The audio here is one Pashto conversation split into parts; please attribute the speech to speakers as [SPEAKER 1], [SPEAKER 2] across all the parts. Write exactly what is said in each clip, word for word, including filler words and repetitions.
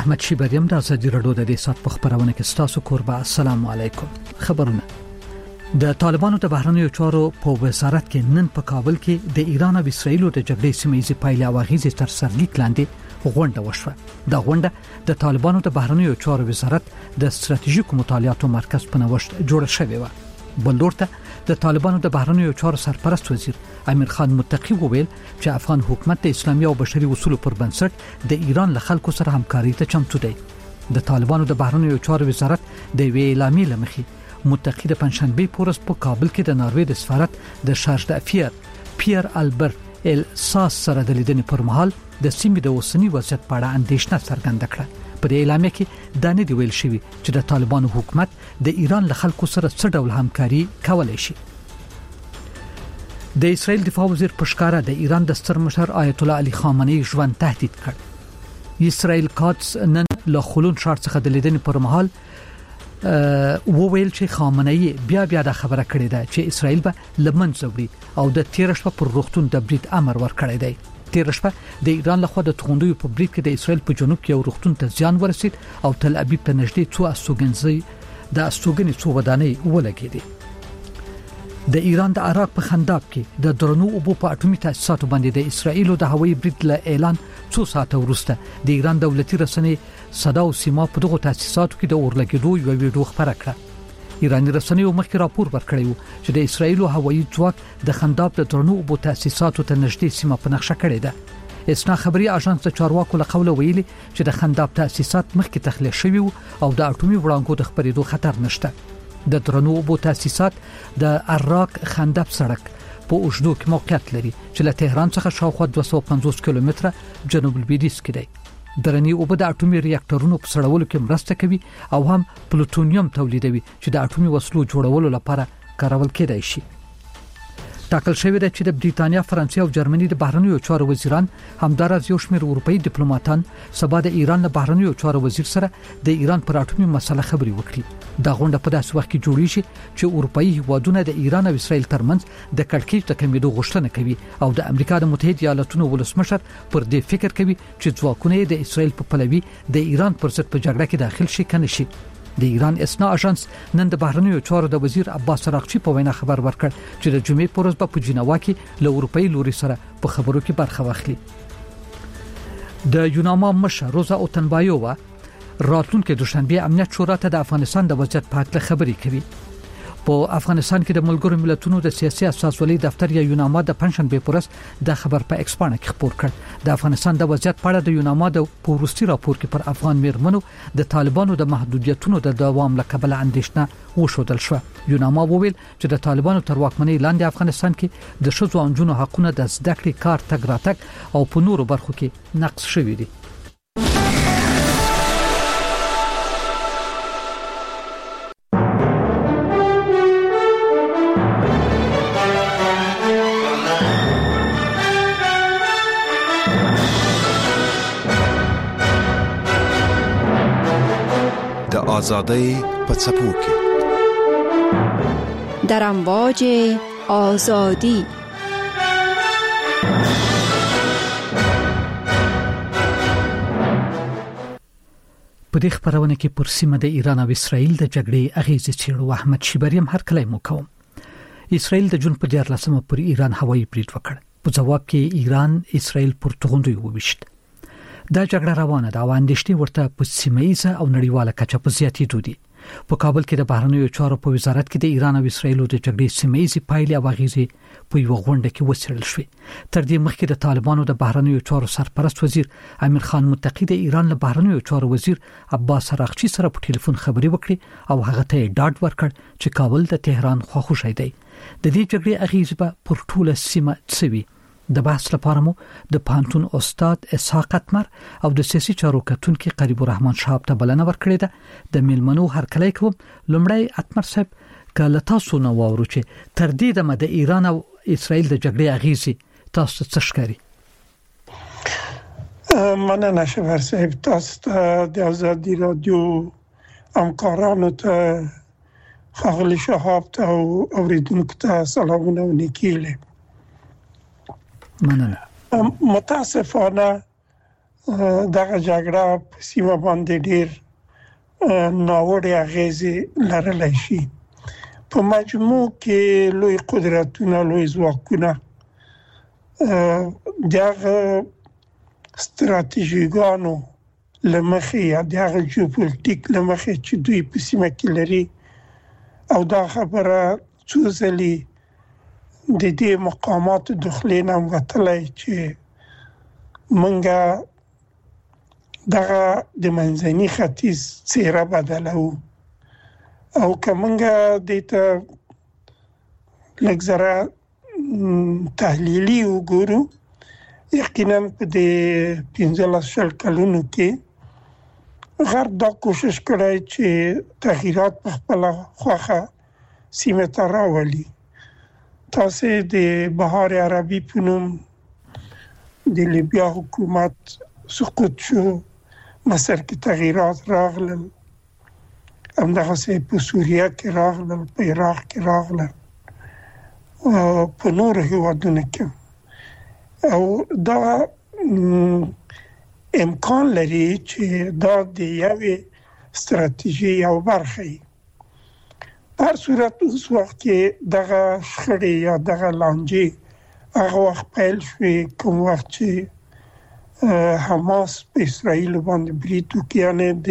[SPEAKER 1] احمد شیبریم د ازادي رادیو د دې سات په خبرونه کې تاسو کوربه السلام علیکم. خبرونه د طالبانو د بهرنیو چارو په وزارت کې نن په کابل کې د ایران او اسرایل د جګړې سیمې پایله او غیزه تر سرلیک لاندې غونډه وشوه. د غونډه د طالبانو د بهرنیو چارو وزارت د ستراتیژیکو مطالعاتو مرکز په نوښت جوړ شوی و. بلورته د طالبانو د بهرنیو چارو سرپرست وزیر امیر خان متقی وویل چې افغان حکومت د اسلامي او بشري اصولو پر بنسټ د ایران له خلکو سره همکاري ته چمتو دی. د طالبانو د بهرنیو چارو وزارت د وی اعلامیې لمخې متقی د پنځشنبه پورس په کابل کې د ناروې د سفارت د شارج د افیر پیر البرت ال ساس سره د لیدنې پر مهال د سیمې د اوسنی وضعیت په اړه اندېښنه څرګنده کړه. په دې اعلامیه کې دا نه دی ویل شوی چې د طالبانو حکومت د ایران له خلکو سره څه ډول همکاري کولای شي. د اسرائیل دفاع وزیر پشکارا د ایران د ستر مشر آیت الله علي خامنه‌ای ژوند تهدید کړ. اسرائیل قدس نن له خلون شار څخه د لیدنې پر مهال وویل چې خامنه‌ای بیا بیا د خبره کړې ده چې اسرائیل به لمنځه وړي او د تیر شپه پر روغتون د برید امر ورکړی دی. تیر شپه د ایران لخوا د توغندوی په برید کې د اسرائیل په جنوب کې یو روغتون ته زیان ورسید او تل ابیب ته نږدې څو استوګنځي د استوګنې څو ودانۍ ولګېدې. د ایران د عراق په خنداب کې د درنو اوبو په اټومي تاسیساتو باندې د اسرائیل د هوایي برید له اعلان څو ساعت وروسته د ایران دولتي رسنۍ صدا او سیما په دغه تاسیساتو کې د اورلګېدو یو ویډیو خبره کړه. ایرانی رسنیو مخکې راپور ورکړی و چې د اسرائیل هوایي ځواک د خنداب د درنو اوبو تاسیساتو ته نږدې سیمه په نقشه کړې ده. اسنا خبري اژانس د چارواکو له قوله ویلي چې د خنداب تاسیسات مخکې تخلیه شوی او د اټومي وړانګو د خبرېدو خطر نشته. د درنو اوبو تاسیسات د عراق خنداب سړک په اوږدو کې موقعیت لري چې له تهران څخه شاوخوا دوه سوه پنځوس کیلومتره جنوب لویدیځ کې دی. درنی اوبه د اټومي ریاکټورونو په سړولو کې مرسته کوي او هم پلوټونیم تولیدوي چې د اټومي وسلو جوړولو لپاره کارول کېدای شي. ټاکل شوی دی چې د بریتانیا، فرانسې او جرمني د بهرنیو چارو وزیران همدارس یو شمېر اروپאי ډیپلوماټان سبا د ایران له بهرنیو چارو وزیر سره د ایران پر اټومي مسله خبري وکړي. دا غونډه په داسې وخت کې جوړیږي چې اروپאי هیوادونه د ایران او اسرائیل ترمنځ د کړکېچ د کمیدو غوښتنه کوي او د امریکا د متحده ایالاتونو ولسمشر پر دې فکر کوي چې ځواکونه د اسرائیل په پلوي د ایران پر ضد په جګړه کې داخل شي کنه شي. د ایران اسنا اژانس نن د بهرنیو چارو د وزیر عباس راغچی په وینا خبر ورکړ چې د جمعې پر ورځ په جنیوا کې له اروپאי لوري سره په خبرو کې برخه واخلي. د یوناما مشر روزا اوتنبایووا راتلونکي دوشنبه امنیت شورا ته د افغانستان د وضعیت په اړه خبرې کوي. په افغانستان کې د ملګرو ملتونو د سیاسي اساسولۍ دفتر یا یوناما د پنځشنبه پر ورځ د خبر په ایکسپانه کې خبر کړ. د افغانستان د وضعیت په اړه د یوناما د پوروستي راپور کې پر افغان میرمنو د طالبانو د محدودیتونو د دوام لکبل اندېښنه وشودل شو. یوناما وویل چې د طالبانو تر واکمنۍ لاندې افغانستان کې د ښځو او نجونو حقوقونه د زده کړې، کار، تګ راتګ او په نورو برخو کې نقض شوي دي.
[SPEAKER 2] آزادی په څپو کې
[SPEAKER 3] در امواج آزادی
[SPEAKER 1] په دې خبرونه کې پر سیمه د ایران او اسرائیل د جګړې اغیزې چیرو احمد شیبریم هر کله مو کوم. اسرائیل د جون په دیارلسمه پر ایران هوایي برید وکړ. په جواب کې ایران اسرائیل پر توغندوی وویشت. دا جګړه روانه ده او اندېښنې ورته په سیمه‌ایزه او نړیواله کچه په زیاتېدو دي. په کابل کې د بهرنیو چارو په وزارت کې د ایران او اسرائیل د جګړې سیمه‌ایزې پایلې او اغیزې په یو غونډه کې وڅېړل شوې. تر دې مخکې د طالبانو د بهرنیو چارو سرپرست وزیر امیر خان متقی د ایران له بهرنیو چارو وزیر عباس راغچی سره په ټلیفون خبرې وکړې او هغه ته ډاډ ورکړ چې کابل د تهران خواخوږی دی. د دې جګړې اغیزې په پورټوله سیمه څوي. د بحث لپاره مو د پانتون استاد اسحاق اتمر او د سیاسي چارو کتونکو قریب الرحمن شهاب ته بلنه ورکړې ده. د میلمنو هر کله کوم لومړی اتمر صاحب کله تاسو نو وورو چې تر دې د مد ایران او اسرائیل د جګړې اغیزې تاسو څه ښکاري؟
[SPEAKER 4] مننه شهبر صاحب، تاسو د ازادي رادیو همکارانو ته خاغلی شهاب ته او اوریدونکو ته سلامونه و نیکیله.
[SPEAKER 1] مننه.
[SPEAKER 4] متاسفانه دغه جګړه په سیمه باندې ډیر ناوړه اغیزې لرلی شي. په مجموع کې لوی قدرتونه، لوی ځواکونه دغه ستراتیژیګانو لمخې یا دغه جیوپولیټیک لمخې چې دوی په سیمه کې لري او دا خبره څو ځلې د دې مقامات داخلي نه وتلی چې منګه دغه د منځني ختیځ څیره بدلو او کومنګه دته لګزره تحلیلی وګورو. یقینا په دې پنځلس شل کلونو کې غرب دا کوشش کړی چې تغییرات په خپل خوخه سیمه ته راولي. تاسو د بهار عربي په نوم د لیبیا حکومت سقوط شو، مصر کې تغییرات راغلل، همدغه سه په سوریه کې راغلل، په عراق کې راغلل، په نور هیوادونو کې. او دا امکان لري چې دا د یوې ستراتیژي یو برخه وي. په هر صورت اوس وخت کې دغه شخړې یا دغه لانجې هغه وخت پیل شوې کوم وخت چې حماس په اسرائیل باندې برید وکړ، یعنې د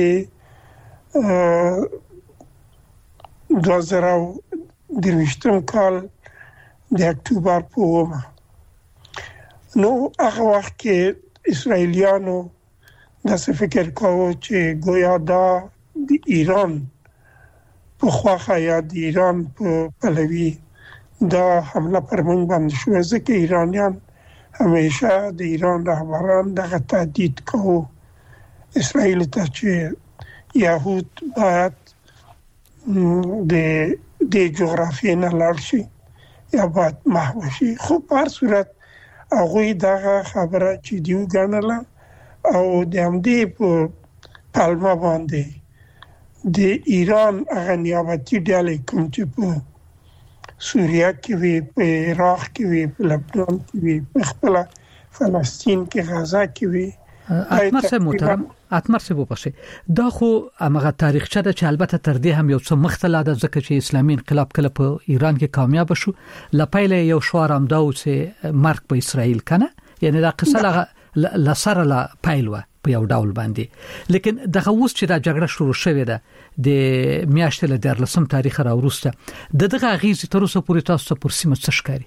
[SPEAKER 4] دوه زره درویشتم کال د اکتوبر په اوومه. نو هغه وخت کې اسرائیلیانو داسې فکر کاوه چې گویا دا د ایران په خواخه یا د ایران په پلوي دا حمله پر موږ باندې شوه، ځکه ایرانیان همیشه د ایران رهبران دغه تهدید کوو اسرائیل ته چې یهود باید د د جغرافیې نه لاړ شي یا باید محو شي. خو په هر صورت هغوی دغه خبره چې دیو ګڼله او د همدې په پلمه باندې د ایران هغه نیابتي ډلې کوم چې په سوریه کې وي، په عراق کې وي، په لبنان کې وي، په خپل فلسطین کې، غزه کې وي.
[SPEAKER 1] اتمر سه محترم اتمر سه وبخښه، دا خو هغه تاریخچه ده چې البته تر دې هم یو څه مختلف ده، ځکه چې اسلامي انقلاب کله په ایران کې کامیاب شو، لپاره یو شوار هم دا چې مرګ په اسرائیل کنه، یعنی دا قصه لسره لا پایلوه په یو ډول باندې. لیکن دغه اوس چې دا جګړه شروع شوې ده د میاشتې له دیارلسم تاریخ راوروسته، د دغه غیزه تر اوسه پورې تاسو پر سیمه څه ښکاري؟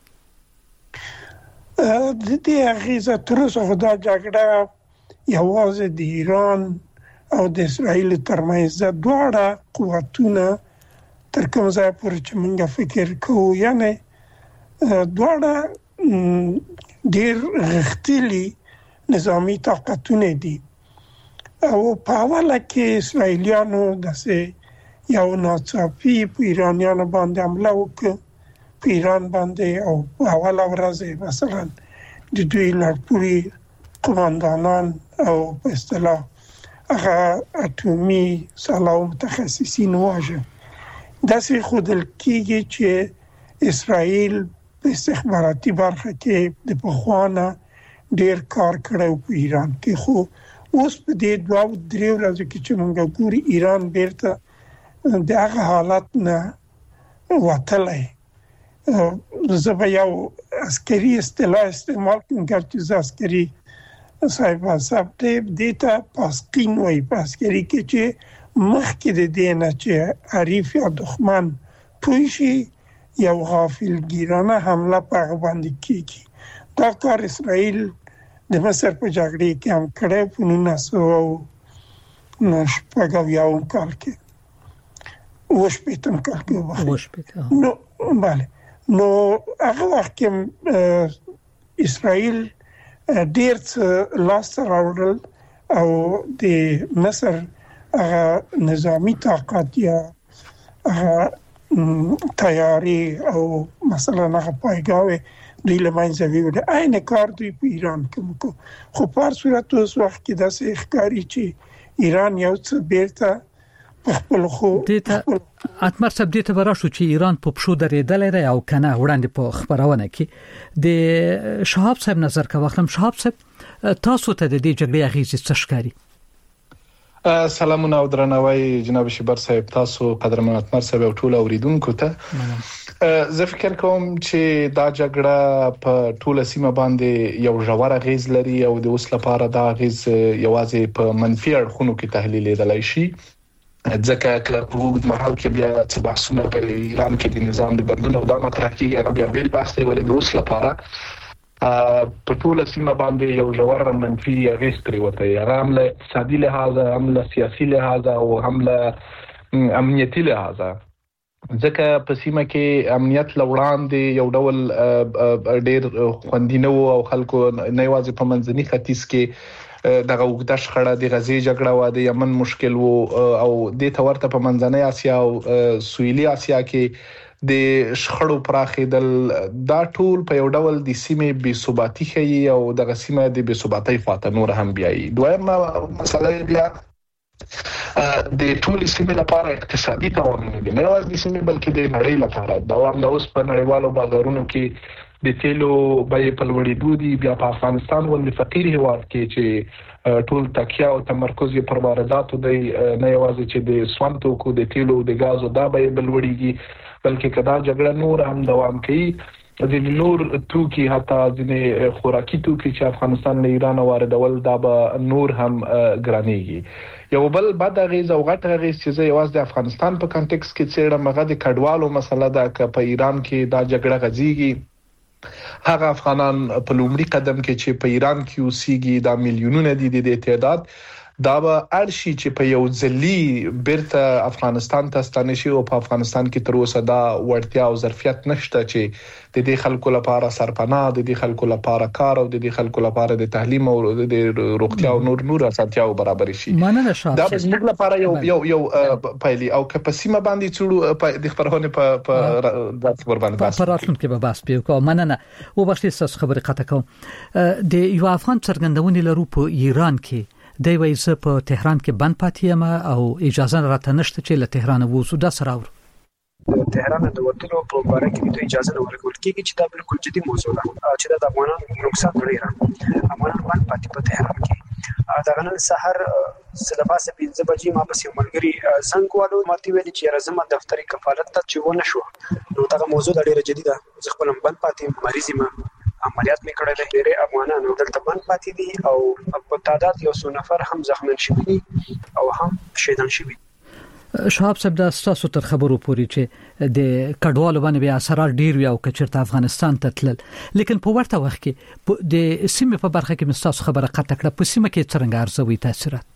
[SPEAKER 4] د دې غیزه تر اوسه دا جګړه یوازې د ایران او د اسرائیل ترمنځ دواړه قوتونه تر کوم ځای پورې چې موږ فکر کوو، یعنی دواړه ډېر غښتلي نظامی طاقتونه دي. او په اوله کې اسرائیلیانو داسې یو ناڅاپي په ایرانیانو باندې حمله وکړه، په ایران باندې، او په اوله ورځ مثلا د دوی لړپوړي قماندانان او په اصطلاح هغه اټومي سلاو متخصصین واژه. داسې ښودل کېږي چې اسرائیل په استخباراتي برخه کې د پخوانه ډیر کار کړو په ایران کې. خو اوس په دې دوه درې ورځې کې چې موږ ګوري ایران بیرته د هغه حالت نه وتلی. زه به یو عسکري اصطلاح استعمال کوم چې عسکري صاحب صاحب دې ته پاسقین وایي په عسکري کې، چې مخکې د دې نه چې حریف یا دښمن پوه شي یو غافلګیرانه حمله په هغه باندې کېږي. دا کار اسرائیل د مصر په جګړې کې هم کړی په نولس سوه شپږ اویاوم کال کې، اوه شپېتم کال کې نو بله نو هغه وخت کې اسرائیل ډېر څه لاسته راوړل او د مصر هغه نظامی طاقت یا هغه تیاری او مثلا هغه پایګاوې دوی له منځه ویوړه. عین کار دوی په ایران کې وکړ. خو په هر صورت اوس وخت کې داسې ښکاري چې ایران یو څه بیرته خپل خو
[SPEAKER 1] اتمر صاحب دې ته وراشو چې ایران په پښو درېدلې ده او کنه وړاندې په خبرونه کې د شهاب صاحب نظر کا وختم. شهاب صاحب تاسو ته د دې جګړې اغیزې څه ښکاري؟
[SPEAKER 5] سلامونه او درناوی جناب شبر صاحب، تاسو قدرمن اتمر صاحب او ټول اوریدونکو ته. زه فکر کوم چې دا جګړه په ټوله سیمه باندې یو ژور اغیز لري او د اوس لپاره دا اغیز یوازې په منفي اړخونو کې تحلیل لیدلای شي، ځکه چې په وګړو مهال کې بیا چې بحثونه په ایران کې د نظام د بدلون او د مطرح کېږي، هغه بیا بیل بحث دی، ولې د اوس لپاره په ټوله سیمه باندې یو ژور منفي اغیز پریوتی، هغه هم له اقتصادي لحاظه، هم له سیاسي لحاظه او هم له امنیتي لحاظه، ځکه په سیمه کې امنیت لوړاندې یو ډول ډیر خوندي نه او خلکو نه یوازې په منځني ختیځ کې دغه وګړه شخړه د غزې جګړه و، د یمن مشکل وو، او د تورته په منځنۍ اسیا او سویلي اسیا کې د شخړو پراخېدل، دا ټول په یو ډول د سیمې بې ثباتي ښیي او دغه سیمه د بې ثباتۍ خواته نور هم بیایي. دویمه مسله بیا د ټول سیمې لپاره اقتصادي تاوان دی، نه یوازې د سیمې بلکې د نړۍ لپاره. دا هم اوس په نړیوالو بازارونو کې د تیلو بیې په لوړېدو دي، بیا په افغانستان ولې فقیر هیواد کې چې ټول تکیه او تمرکز یې پر وارداتو دی، نه یوازې چې د سون توکو د تیلو د غازو دا بیې بل لوړېږي، بلکې کدا جګړه نور هم دوام کوي، د نور توکي حتی ځینې خوراکي توکي چې افغانستان له ایران واردول دا به نور هم ګرانېږي. یو بل بد اغیز او غټ اغیز چې زه یوازې د افغانستان په کانټیکس کې څېړم، هغه د کډوالو مسله ده. که په ایران کې دا جګړه غځېږي، هغه افغانان په لومړي قدم کې چې په ایران کې اوسېږي، دا میلیونونه دي د تعداد، دا به اړشي چې په یو ځلي بیرته افغانستان ته ستانه شي، او په افغانستان کې تر اوسه دا وړتیا او ظرفیت نشته چې د دې خلکو لپاره سرپناه، د دې خلکو لپاره کار او د دې خلکو لپاره د تعلیم او د روغتیا او نور نور اساسياتو برابر شي. دا زموږ لپاره یو یو یو پایلی او کپاسیمه باندې څړو د خبرونه په په د خبر باندې بحث
[SPEAKER 1] په راتلونکي کې به بحث پیو. مننه. او بخښي تاسو خبرې قطع کوم. د یو افغان څرګندونې لرو په ایران کې دی وایي چې په تهران کې بند پاتې یم او اجازه راته نشته چې له تهران ووځو. دا سره اور
[SPEAKER 6] د تهران د وټلو په اړه کې د اجازه ورکول کېږي چې دا بالکل جدي موضوع ده چې د افغانانو نقصان لري. افغانان باندې پاتې په تهران کې دا غنن سحر سلباسه پنځه بجې ما پسې ملګری څنګه والو ماته ویل چې رزمه دفتري کفالت ته چې ونه شو، نو دا موضوع ډیره جدي ده. زه خپل بند پاتې مریض یم، عملیات مې کړل دي، ډېر افغانانو دلته بند پاتې دي او په تعداد یو څو نفر هم زخمین شوي دي او هم شهیدان شوي.
[SPEAKER 1] شهاب صاحب، دا تاسو تر خبرو پورې چې د کډوالو باندې بیا اثرات ډیر وي او کچرته افغانستان ته تلل، لیکن په ورته وخت کې د سیمې په برخه کې مستاسو خبره قطع کړه، په سیمه کې څنګه ارزوي تاثیرات؟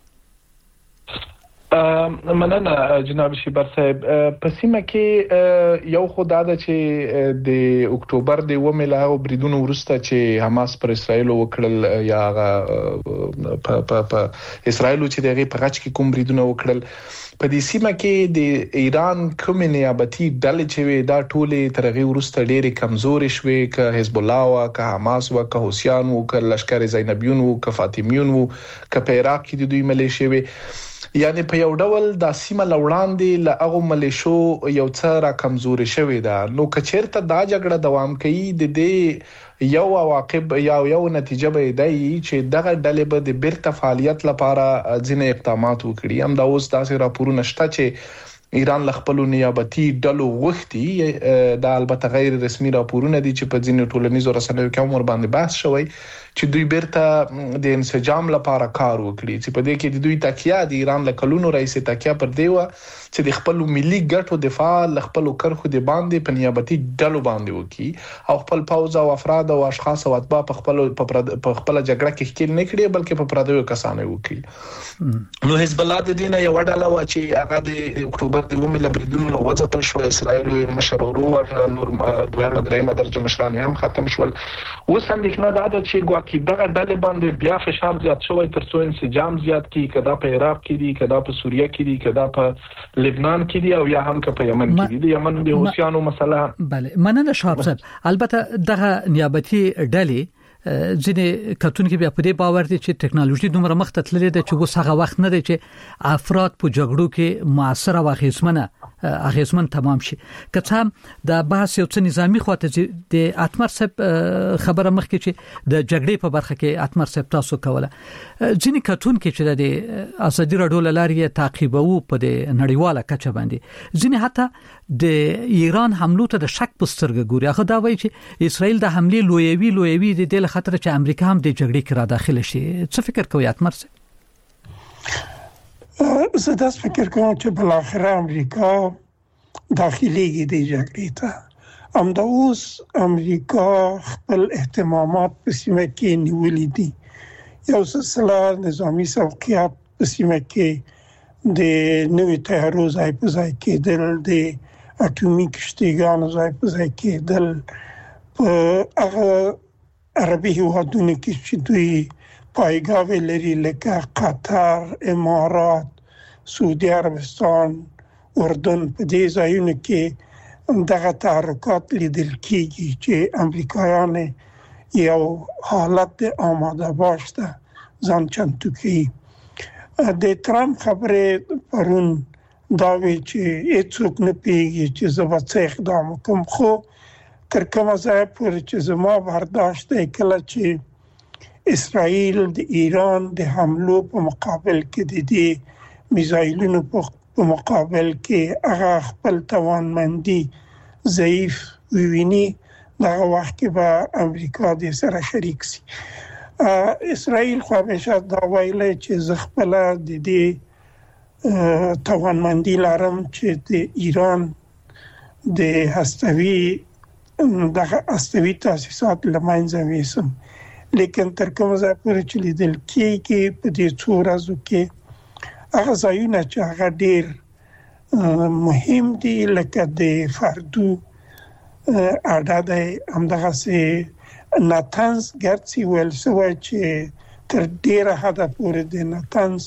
[SPEAKER 5] مننه جناب شبر صاحب. په سیمه کې یو خدای ده چې د اکتوبر د اووه له بریدونو وروسته چې حماس پر اسرائیل وکړل، یا په په په اسرائیل چې دغه په غچ کې کوم بریدونه وکړل، په دې سیمه کې د ایران کوم نیابتي ډلې چې وي دا ټولې ترغه وروسته ډېرې کمزورې شوې، که حزب الله او که حماس او که حوثیان او که لشکر زینبیون او که فاطمیون او که په عراق کې د دوی ملیشې وي. یعنی په یو ډول د سیمه لوړاندې له هغه ملیشو یو څه را کمزوري شوی ده. نو کچیرته دا جګړه دوام کوي، د دې یو عواقب یا یو نتیجه به دی چې دغه ډلې به د بیرته فعالیت لپاره ځینې اقدامات وکړي. هم دا اوس داسې راپورونه شته چې ایران ل خپل نیابتي ډلو غوښتي، دا البته غیر رسمي راپورونه دي چې په ځینو ټولنیزو رسنیو کې هم ور باندې بحث شوی چې دوی بیرته د انسجام لپاره کار وکړي، چې په دې کې د دوی تکیه د ایران له کلونو رئیس تکیه پر دی و چې د خپل ملي ګټو دفاع ل خپل کرخو د باندې په نیابتي ډلو باندې وکړي او خپل پوز او افراد او اشخاص او اتباع په خپل په خپل جګړه کې ښکیل نه کړي بلکې په پردیو کسانو وکړي. نو حزب الله د دینه یو ډله و چې هغه د اکتوبر د اووه له بریدونو وځپل شو، اسرائیل مشرورو او نور دوه درېمه درجه مشران هم ختم شول. اوس هم دغه دا چې کې دغه ډلې باندې بیا فشار زیات شوی تر څو انسجام زیات کی، کدا په عراق کې دي، کدا په سوریه کې دي، کدا په لبنان کې دي او یا هم په یمن کې دي. د یمن د حوثیانو مسله
[SPEAKER 1] بله مننه شهاب صاحب. البته دغه نیابتي ډلې ځینې کتونکو بیا په دې باور دي چې ټکنالوژي دومره مخ ته تللې ده چې اوس هغه وخت نه دی چې افراد په جګړو کې موثر او اغیزمنه اغیزمن تمام شي. که څه د بحث یو څه نظامی خواته د اتمر صاحب خبره مخکې چې د جګړې په برخه کې اتمر صاحب تاسو کوله ځینې کتون کې چې د ازادي راډیو لارې تعقیبو په د نړیواله کچه باندې ځینې حتی د ایران حملو ته د شک پسترګ ګوري. هغه دا وایي چې اسرائیل د حمله لویوي لویوي د دې خطر چې امریکا هم د جګړې کې را داخله شي. څه فکر کوي اتمر صاحب؟
[SPEAKER 4] زه داس فکر کوم چې بل اخر امریکا داخليږي د جګړې ته. همدا اوس امریکا خپل اهتمامات په سیمه کې نیولې دي. یو سلسله نظامی سوقیات په سیمه کې د نوې تیارو ځای په ځای کېدل، د اټومي کشتیګانو ځای په ځای کېدل په هغه عربي هیوادونو کې چې دوی پایګاوې لري لکه قطر، امارات، سعودي عربستان، اردن. په دې ځایونو کې دغه تحرکات لیدل کېږي چې امریکایان یو حالت د آماده باش ته ځان چمتو کوي. د ترامپ خبره پرون دا وی چې هیڅوک نه پیږي چې زه به څه اقدام کوم، خو تر کومه ځای پورې چې زما برداشت دی کله چې اسرائیل د ایران د حملو په مقابل کې د دې میزایلونو په مقابل کې هغه خپل توانمندي ضعیف ویني، دغه وخت کې به امریکا د سره شریک سي. اسرائیل خو همیشه دا ویلي چې زه خپل د دې توانمندي لرم چې د ایران د هستوي دغه هستوي تاسیسات لمنځه ویسم. لیکن تر کومه ځای پورې چې لیدل کېږي په دې څو ورځو کې هغه ځایونه چې هغه ډېر مهم دي لکه د فردو اډه دی، همدغسې ناتنز ګرڅي ویل شوی چې تر ډېره حده پورې د ناتنز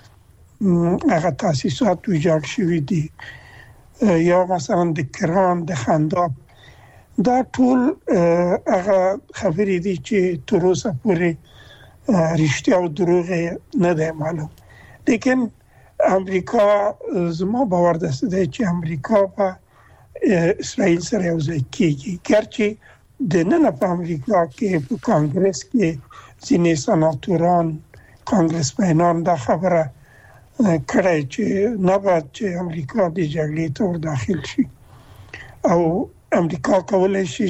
[SPEAKER 4] هغه تاسیسات ویجاړ شوي دي، یا مثلا د کران، د خنداب. دا ټول هغه خبرې دي چې تر اوسه پورې رښتیا او دروغ نه دی معلوم. لیکن امریکا زما باور ده چې امریکا په اسرائیل سره یو ځای کېږي. ګرچې د نن په امریکا کې په کانګرس کې ځینې سناتوران، کانګرسمنان دا خبره کړې چې نه باید چې امریکا د جګړې ته ور داخل شي او امریکا کولای شي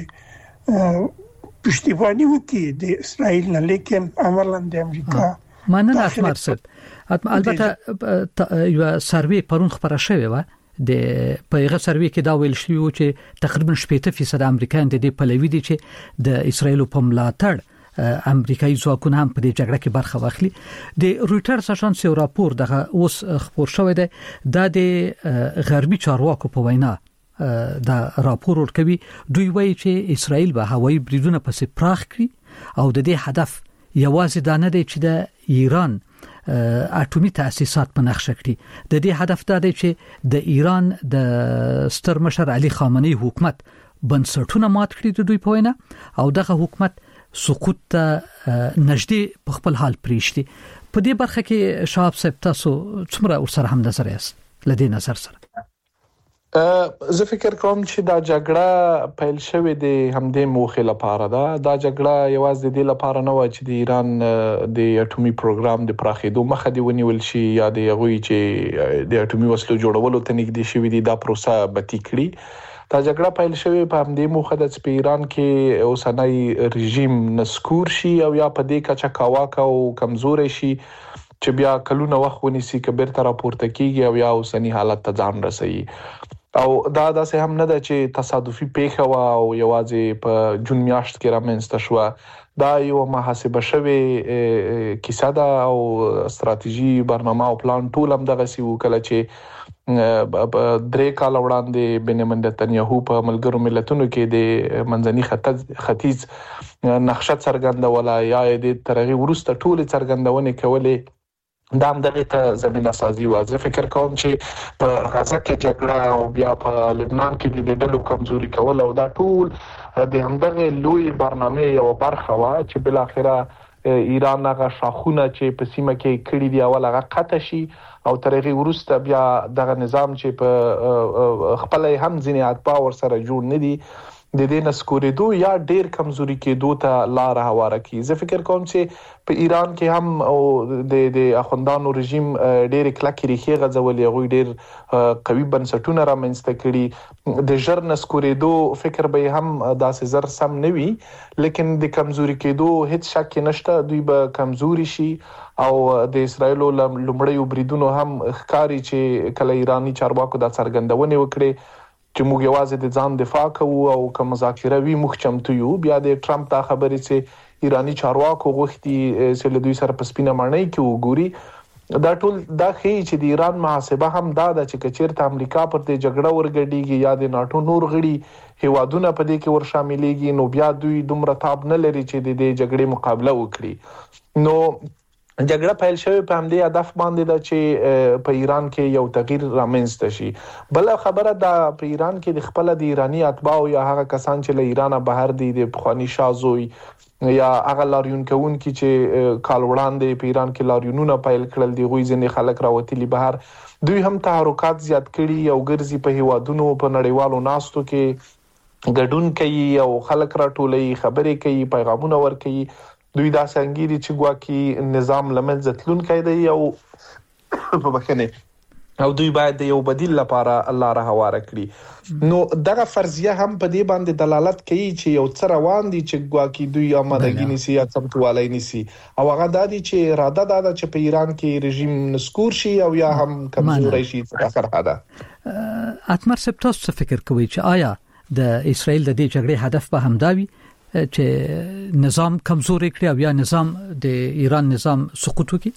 [SPEAKER 4] چې پښتیبانی وکړي د اسرائیل نه، لیکن عملاً د امریکا
[SPEAKER 1] مننه اتمر صاحب. البته یو سروې پرون خبره شوې و د په هغه سروې کې دا ویل شوی و چې تقریبا شپږ فیصد امریکایان د دې پلوي دي چې د اسرائیل په ملاتړ امریکایي ځواکونه هم په دې جګړه کې برخه واخلي. د رويټرز اژانس یو راپور دغه اوس خبر شوی دی، دا د غربي چارواکو په وینا دا راپور ورکوي. دوی وایي چې اسرائیل به هوایي بریدونه پسې پراخ کړي او د دې هدف یوازې دا نه دی چې د ایران اټومي تاسیسات په نقشه کړي، د دې هدف دا دی چې د ایران د ستر مشر علي خامنه‌ای حکومت بنسټونه مات کړي د دوی په وینا او دغه حکومت سقوط ته نږدې په خپل حال پریږدي. په دې برخه کې شاه صاحب تاسو څومره ورسره هم نظر یاست لدې نظر سره؟
[SPEAKER 5] زه فکر کوم چې دا جګړه پیل شوې د همدې موخې لپاره ده. دا جګړه یوازې د دې لپاره نه و چې د ایران د اټومي پروګرام د پراخېدو مخه دی ونیول شي یا د هغوی چې د اټومي وسلو جوړولو ته نږدې شوي دي دا پروسه بتی کړي. دا جګړه پیل شوې په همدې موخه ده چې په ایران کې اوسنۍ رژیم نسکور شي او یا په دې کچه کاواکه او کمزوري شي چې بیا کلونه وخت ونیسي که بیرته راپورته کیږي او یا اوسنی حالت ته ځان رسوي. او دا داسې هم نه ده چې تصادفي پیښه و او یوازې په جون میاشت کې رامنځته شو. دا یو محاسبه شوی کیسه ده او ستراتیژي برنامه او پلان ټول هم دغه سی وکړه چې درې کال وړاندې بنیامین نتنیاهو په ملګرو ملتونو کې د منځني ختیځ نقشه څرګندوله یا د ترغیب وروسته ټول څرګندونې کولې. دا هم دغه ته زمينه سازي و. زه فکر کوم چې په غزه کې جګړه او بیا په لبنان کې د ډلو کمزوري کول او دا ټول د همدغه لوی برنامه یو برخه و چې بل اخره ایران هغه شاخونه چې په سیمه کې کړي دی اول هغه قطع شي او ترغه ورسته بیا دغه نظام چې په خپل هم ځینې اتباع ور سره جوړ نه دي د دې نسکوریدو یا ډیر کمزوري کېدو ته لار هواره کی. زه فکر کوم چې په ایران کې هم او د د اخوندانو رژیم ډیر کلکې ریخي غځولې غوي ډیر قوي بنسټونه رامنځته کړي د ژر نسکوریدو فکر به هم داسې زر سم نه وي لیکن د کمزوري کېدو هیڅ شک نشته دوی به کمزوري شي او د اسرایل لومړی بریدونو هم ښکاری چې کله ایرانی چارواکو د څرګندونې وکړي چې موږ یوازې د ځان دفاع کوو او کوم مذاکره وی موږ چمتو یو. بیا د ټرمپ دا خبرې چې ایرانی چارواکو غوښتي چې له دوی سره په سپینه معنی کې وګوري دا ټول دا ښیي چې د ایران محاسبه هم دا ده چې کچیرته امریکا پر دې جګړه ورګډيږي یا د ناتو نور غړي هیوادونه په دې کې ور شاملېږي نو بیا دوی دومره تاب نه لري چې د دې جګړې مقابله وکړي. نو جګړه پیل شوه په همدې هدف باندې دا چې په ایران کې یو تغییر رامنځته شي. بل خبره دا په ایران کې د خپل د ایرانی اتباع یا هغه کسان چې له ایران بهر دي د بخوانی شازوي یا هغه لاریون کوون کې چې کال وړاندې په ایران کې لاریونونه پیل کړل دي غوي ځنې خلک راوتلي بهر دوی هم تحرکات زیات کړي او ګرځي په هیوادونو په نړیوالو ناستو کې ګډون کوي او خلک راټولي خبرې کوي پیغامونه ورکوي. دوی دا څنګه دي چې ګواکي نظام لمنځه تلون کوي او په بخنه او دوی باید د یو بدیل لپاره الله را هواره کړي. نو دغه فرضیه هم په دې باندې دلالت کوي چې یو څه روان دي چې ګواکي دوی آمادګی نسی یا سمتوالای نسی او هغه د دې چې اراده ده چې په ایران کې رژیم نسکور شي او یا هم کمزوري شي تر اخر حدا.
[SPEAKER 1] اتمر سپتاس څه فکر کوي چې آیا د اسرائیل د دې جګړې هدف به همداوي چې نظام کمزوري کړي او یا نظام د ایران نظام سقوط وکړي؟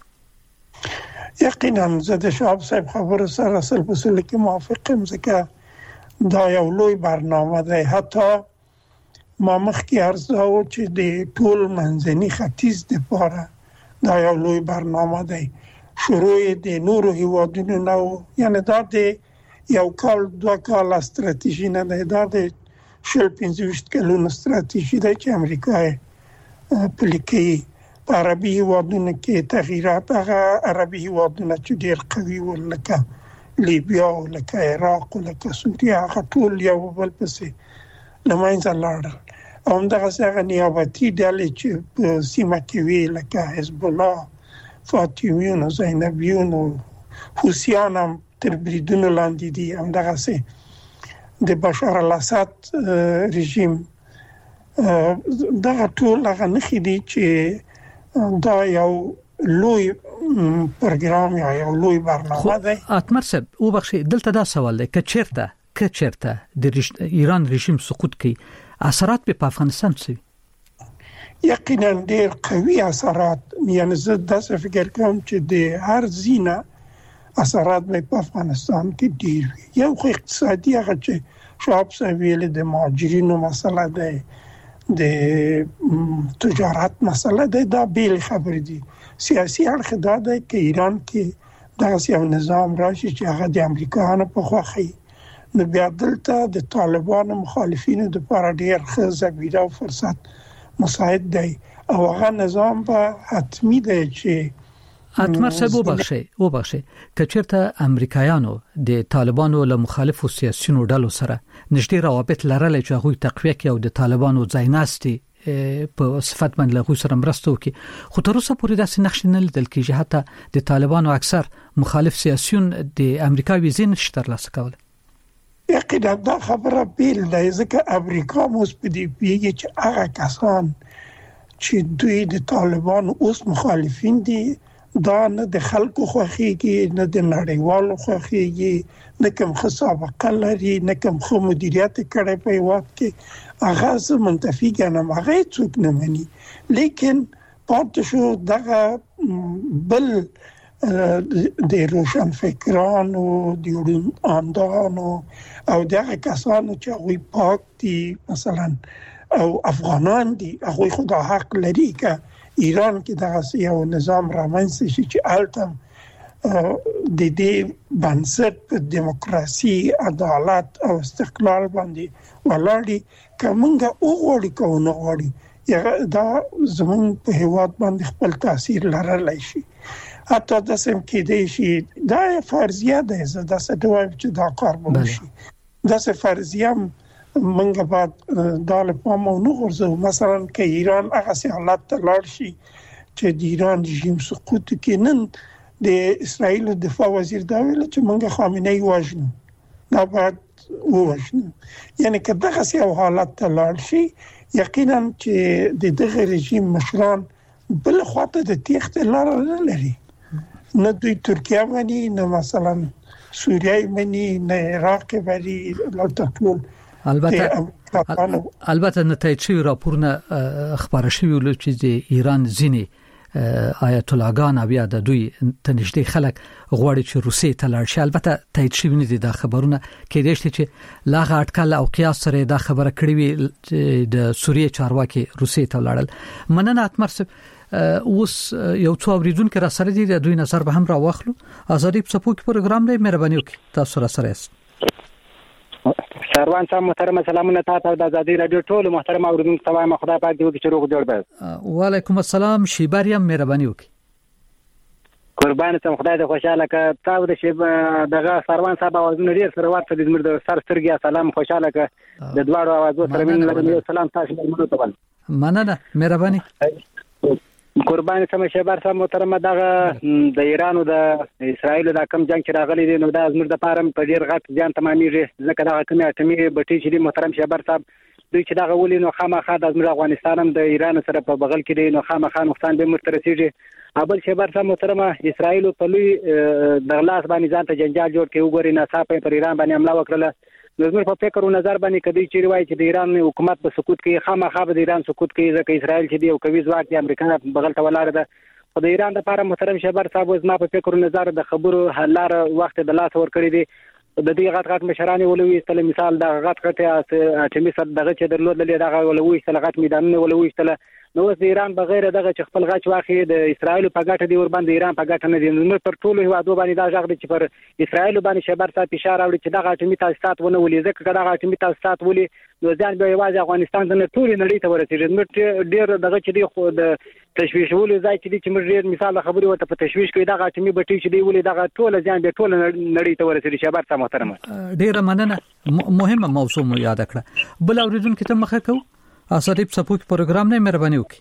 [SPEAKER 4] یقینا زه د شعب صاحب خبرو سره اصل په اصل کې موافق یم ځکه دا یو لوی برنامه ده. حتی ما مخکې عرض وکړ چې د ټول منځني ختیځ لپاره دا یو لوی برنامه ده. شروع د نورو هیوادونو نو یعنی دا د یو کال دوه کال استراتیژي نه ده، دا د شل پنځه کلونو استراتیژي ده چې امریکا پلیکي په عربي هیوادونو کې تغییرات هغه عربي هیوادونه چې ډېر قوي ول لکه لیبیا او لکه عراق او لکه سوریه هغه ټول یو بل پسې لمنځه لاړل او همدغه څنګه نیابتي ډلې چې په سیمه کې وی لکه حزب الله فاطمیون او زینبیون او حوثیان هم تر بریدونو لاندې دي. همدغه څه د بشار الاسد رژیم دا ټول هغه نخې دي چې دا یو لوی پروګرام یا یو لوی برنامه ده.
[SPEAKER 1] اتمر صاحب او بخشي دلته دا سوال دی که چیرته که چیرته د ایران رژیم سقوط کوي اثرات په افغانستان څه وي؟
[SPEAKER 4] یقینا ډېر قوي اثرات، یعنی زه داسې فکر کوم چې د هر زینه اثرات په افغانستان کې ډېر وي. یو خو اقتصادي هغه چې شعب صاحب ویل د مهاجرینو مسله ده، د تجارت مسله ده، دا بیل خبر دي. سیاسي اړخ دا ده چې ایران کې دغه یو نظام راشي چې هغه د امریکایانو په خوښه نو بیا دلته د طالبانو مخالفینو د لپاره ډېر ښه زمینه او فرصت مساعد دی او هغه نظام به حتمی دی چې
[SPEAKER 1] اتمر صاحب وبخشي وبخشي که چیرته امریکایانو د طالبانو له مخالفو سیاسيونو ډلو سره نږدې روابط لرل چې هغه تقویه کوي او د طالبانو ځایناستي په صفت باندې له سره مرسته وکړي، خو تر اوسه پورې داسې نقش نه لیدل کېږي. حتی د طالبانو اکثر مخالف سیاسيون د امریکا ویزه نشي ترلاسه کول.
[SPEAKER 4] یقینا دا خبره بیل دی ځکه امریکا موږ په دې پیږي چې هغه کسان چې دوی د طالبانو اوس مخالفین دي دا نه د خلکو خوښيږي نه د نړیوالو خوښيږي نه کوم سابقه لري نه کوم خو مدیریت کړي په وخت کې هغه زه منتفي ګڼم، هغه څوک نه مني. لیکن پاتې شو دغه بل د روشن فکرانو د اندانو او دغه کسانو چې هغوی پاک دي مثلا او افغانان دي هغوی خدا حق لري که ایران کې دغه یو نظام رامنځته شي چې الته د دې بنسټ په دیموکراسي عدالت او استقلال باندې ولاړ دي. کومه وګوري کوونه غواړي دا زمون په هیواد باندې خپل تاثیر لرلای شي. حتی د سم کې دی شي دا فرضیه ده زه د څه دوی چې دا کار وشي دا څه فرضیه منګه بعد د لپاره مو نه غوړځو. مثلا کې ایران هغه سي حالت ته لاړ شي چې د ایران رژیم سقوط کې نن د اسرائیل دفاع وزیر دا ویل چې منګه خامنه‌ای واجنو دا بعد ووجنو. یعنی که دغه سي حالت ته لاړ شي یقینا چې د دغه رژیم مشران بل خواته د تیښت لار نه لري. نه دوی ترکیه باندې نه مثلا سوریه باندې نه عراق باندې لا ټول.
[SPEAKER 1] البته البته نتایج شوی راپورونه خبره شوی ول چې د ایران ځینی آیت الله ګان بیا د دوی تنشتي خلک غواړي چې روسیې ته لاړ شي. البته تایید شوی نه دي دا خبرونه کې دي چې لاغه اټکل او قیاس سره دا خبره کړې وي د سوریې چارواکي روسیې ته لاړل. مننه اتمرسب اوس یو څو اوریدونکو را سره دي د دوی نظر به هم را واخلو. ازادي په سپوک پروګرام دی مهرباني وکړئ تاسو را سره یاست.
[SPEAKER 7] سروان صاحب محترم سلامونه تاسو د ازادي رادیو ټول محترم اوریدونکو ته وایم خدای پاک دې وکړي چې روغ جوړ به.
[SPEAKER 1] وعلیکم السلام شیباریم مهرباني وکړئ.
[SPEAKER 7] قربان ته خدای دې خوشاله ک تاسو د شیب دغه سروان صاحب اوازونه ډیر سره ورته د زمر د سر سترګیا سلام خوشاله ک د دواړو اوازو سره من لرم. سلام تاسو ته ول
[SPEAKER 1] مننه مهرباني.
[SPEAKER 7] قربان سم شیبار صاحب محترم دغه د ایران او د اسرایل د کم جنگ چې راغلي دي نو د ازمر د پارم په ډیر غټ ځان تمامېږي ځکه دغه کمی اټمي بټي چې محترم شیبار صاحب دوی چې دغه ولې نو خامخا د ازمر افغانستان هم د ایران سره په بغل کې دي نو خامخا نقصان به مرترسيږي. ابل شیبار صاحب محترم اسرایل په لوی د لاس باندې ځان ته جنجال جوړ کې وګوري نه صاحب پر ایران باندې حمله وکړه. زموږ په فکر او نظر باندې کدی چې روایت د ایران حکومت په سقوط کې خامخا د ایران سقوط کې ځکه اسرائیل چې دی او کوي ځواک د امریکا بغل ته ولاړ ده. خو د ایران لپاره محترم شیبر صاحب زما په فکر او نظر د خبرو حلار وخت د لاس ور کړی دی. د دې غټ غټ مشران ولوي استل مثال د غټ غټ اټمی سر دغه چې درلودل دغه ولوي استل غټ میدانونه ولوي استل نو د ایران بغیر دغه چې خپل غچ واخی د اسرایل په ګټه دی ور باندې ایران په ګټه نه دی. نو پر ټولو هیوادو باندې دا ځغ دی چې پر اسرایل باندې شیبر صاحب اشاره وړي چې دغه اټمی تاسیسات ونه ولې ځکه دغه اټمی تاسیسات ولې نو ځان به یوازې افغانستان د ټول نړۍ ته ورسېږي. نو ډیر دغه چې دی خو د تشویش ولې ځای چې دی چې موږ ډیر مثال خبري وته په تشویش کې دغه اټمی بټي چې دی ولې دغه ټول ځان به ټول نړۍ ته ورسېږي. شیبر صاحب محترم
[SPEAKER 1] ډیر مننه مهمه موضوع مو یاد کړه. بل اوریدونکو ته مخه کو اساطیب سپوک پروګرام نه مهرباني وکړئ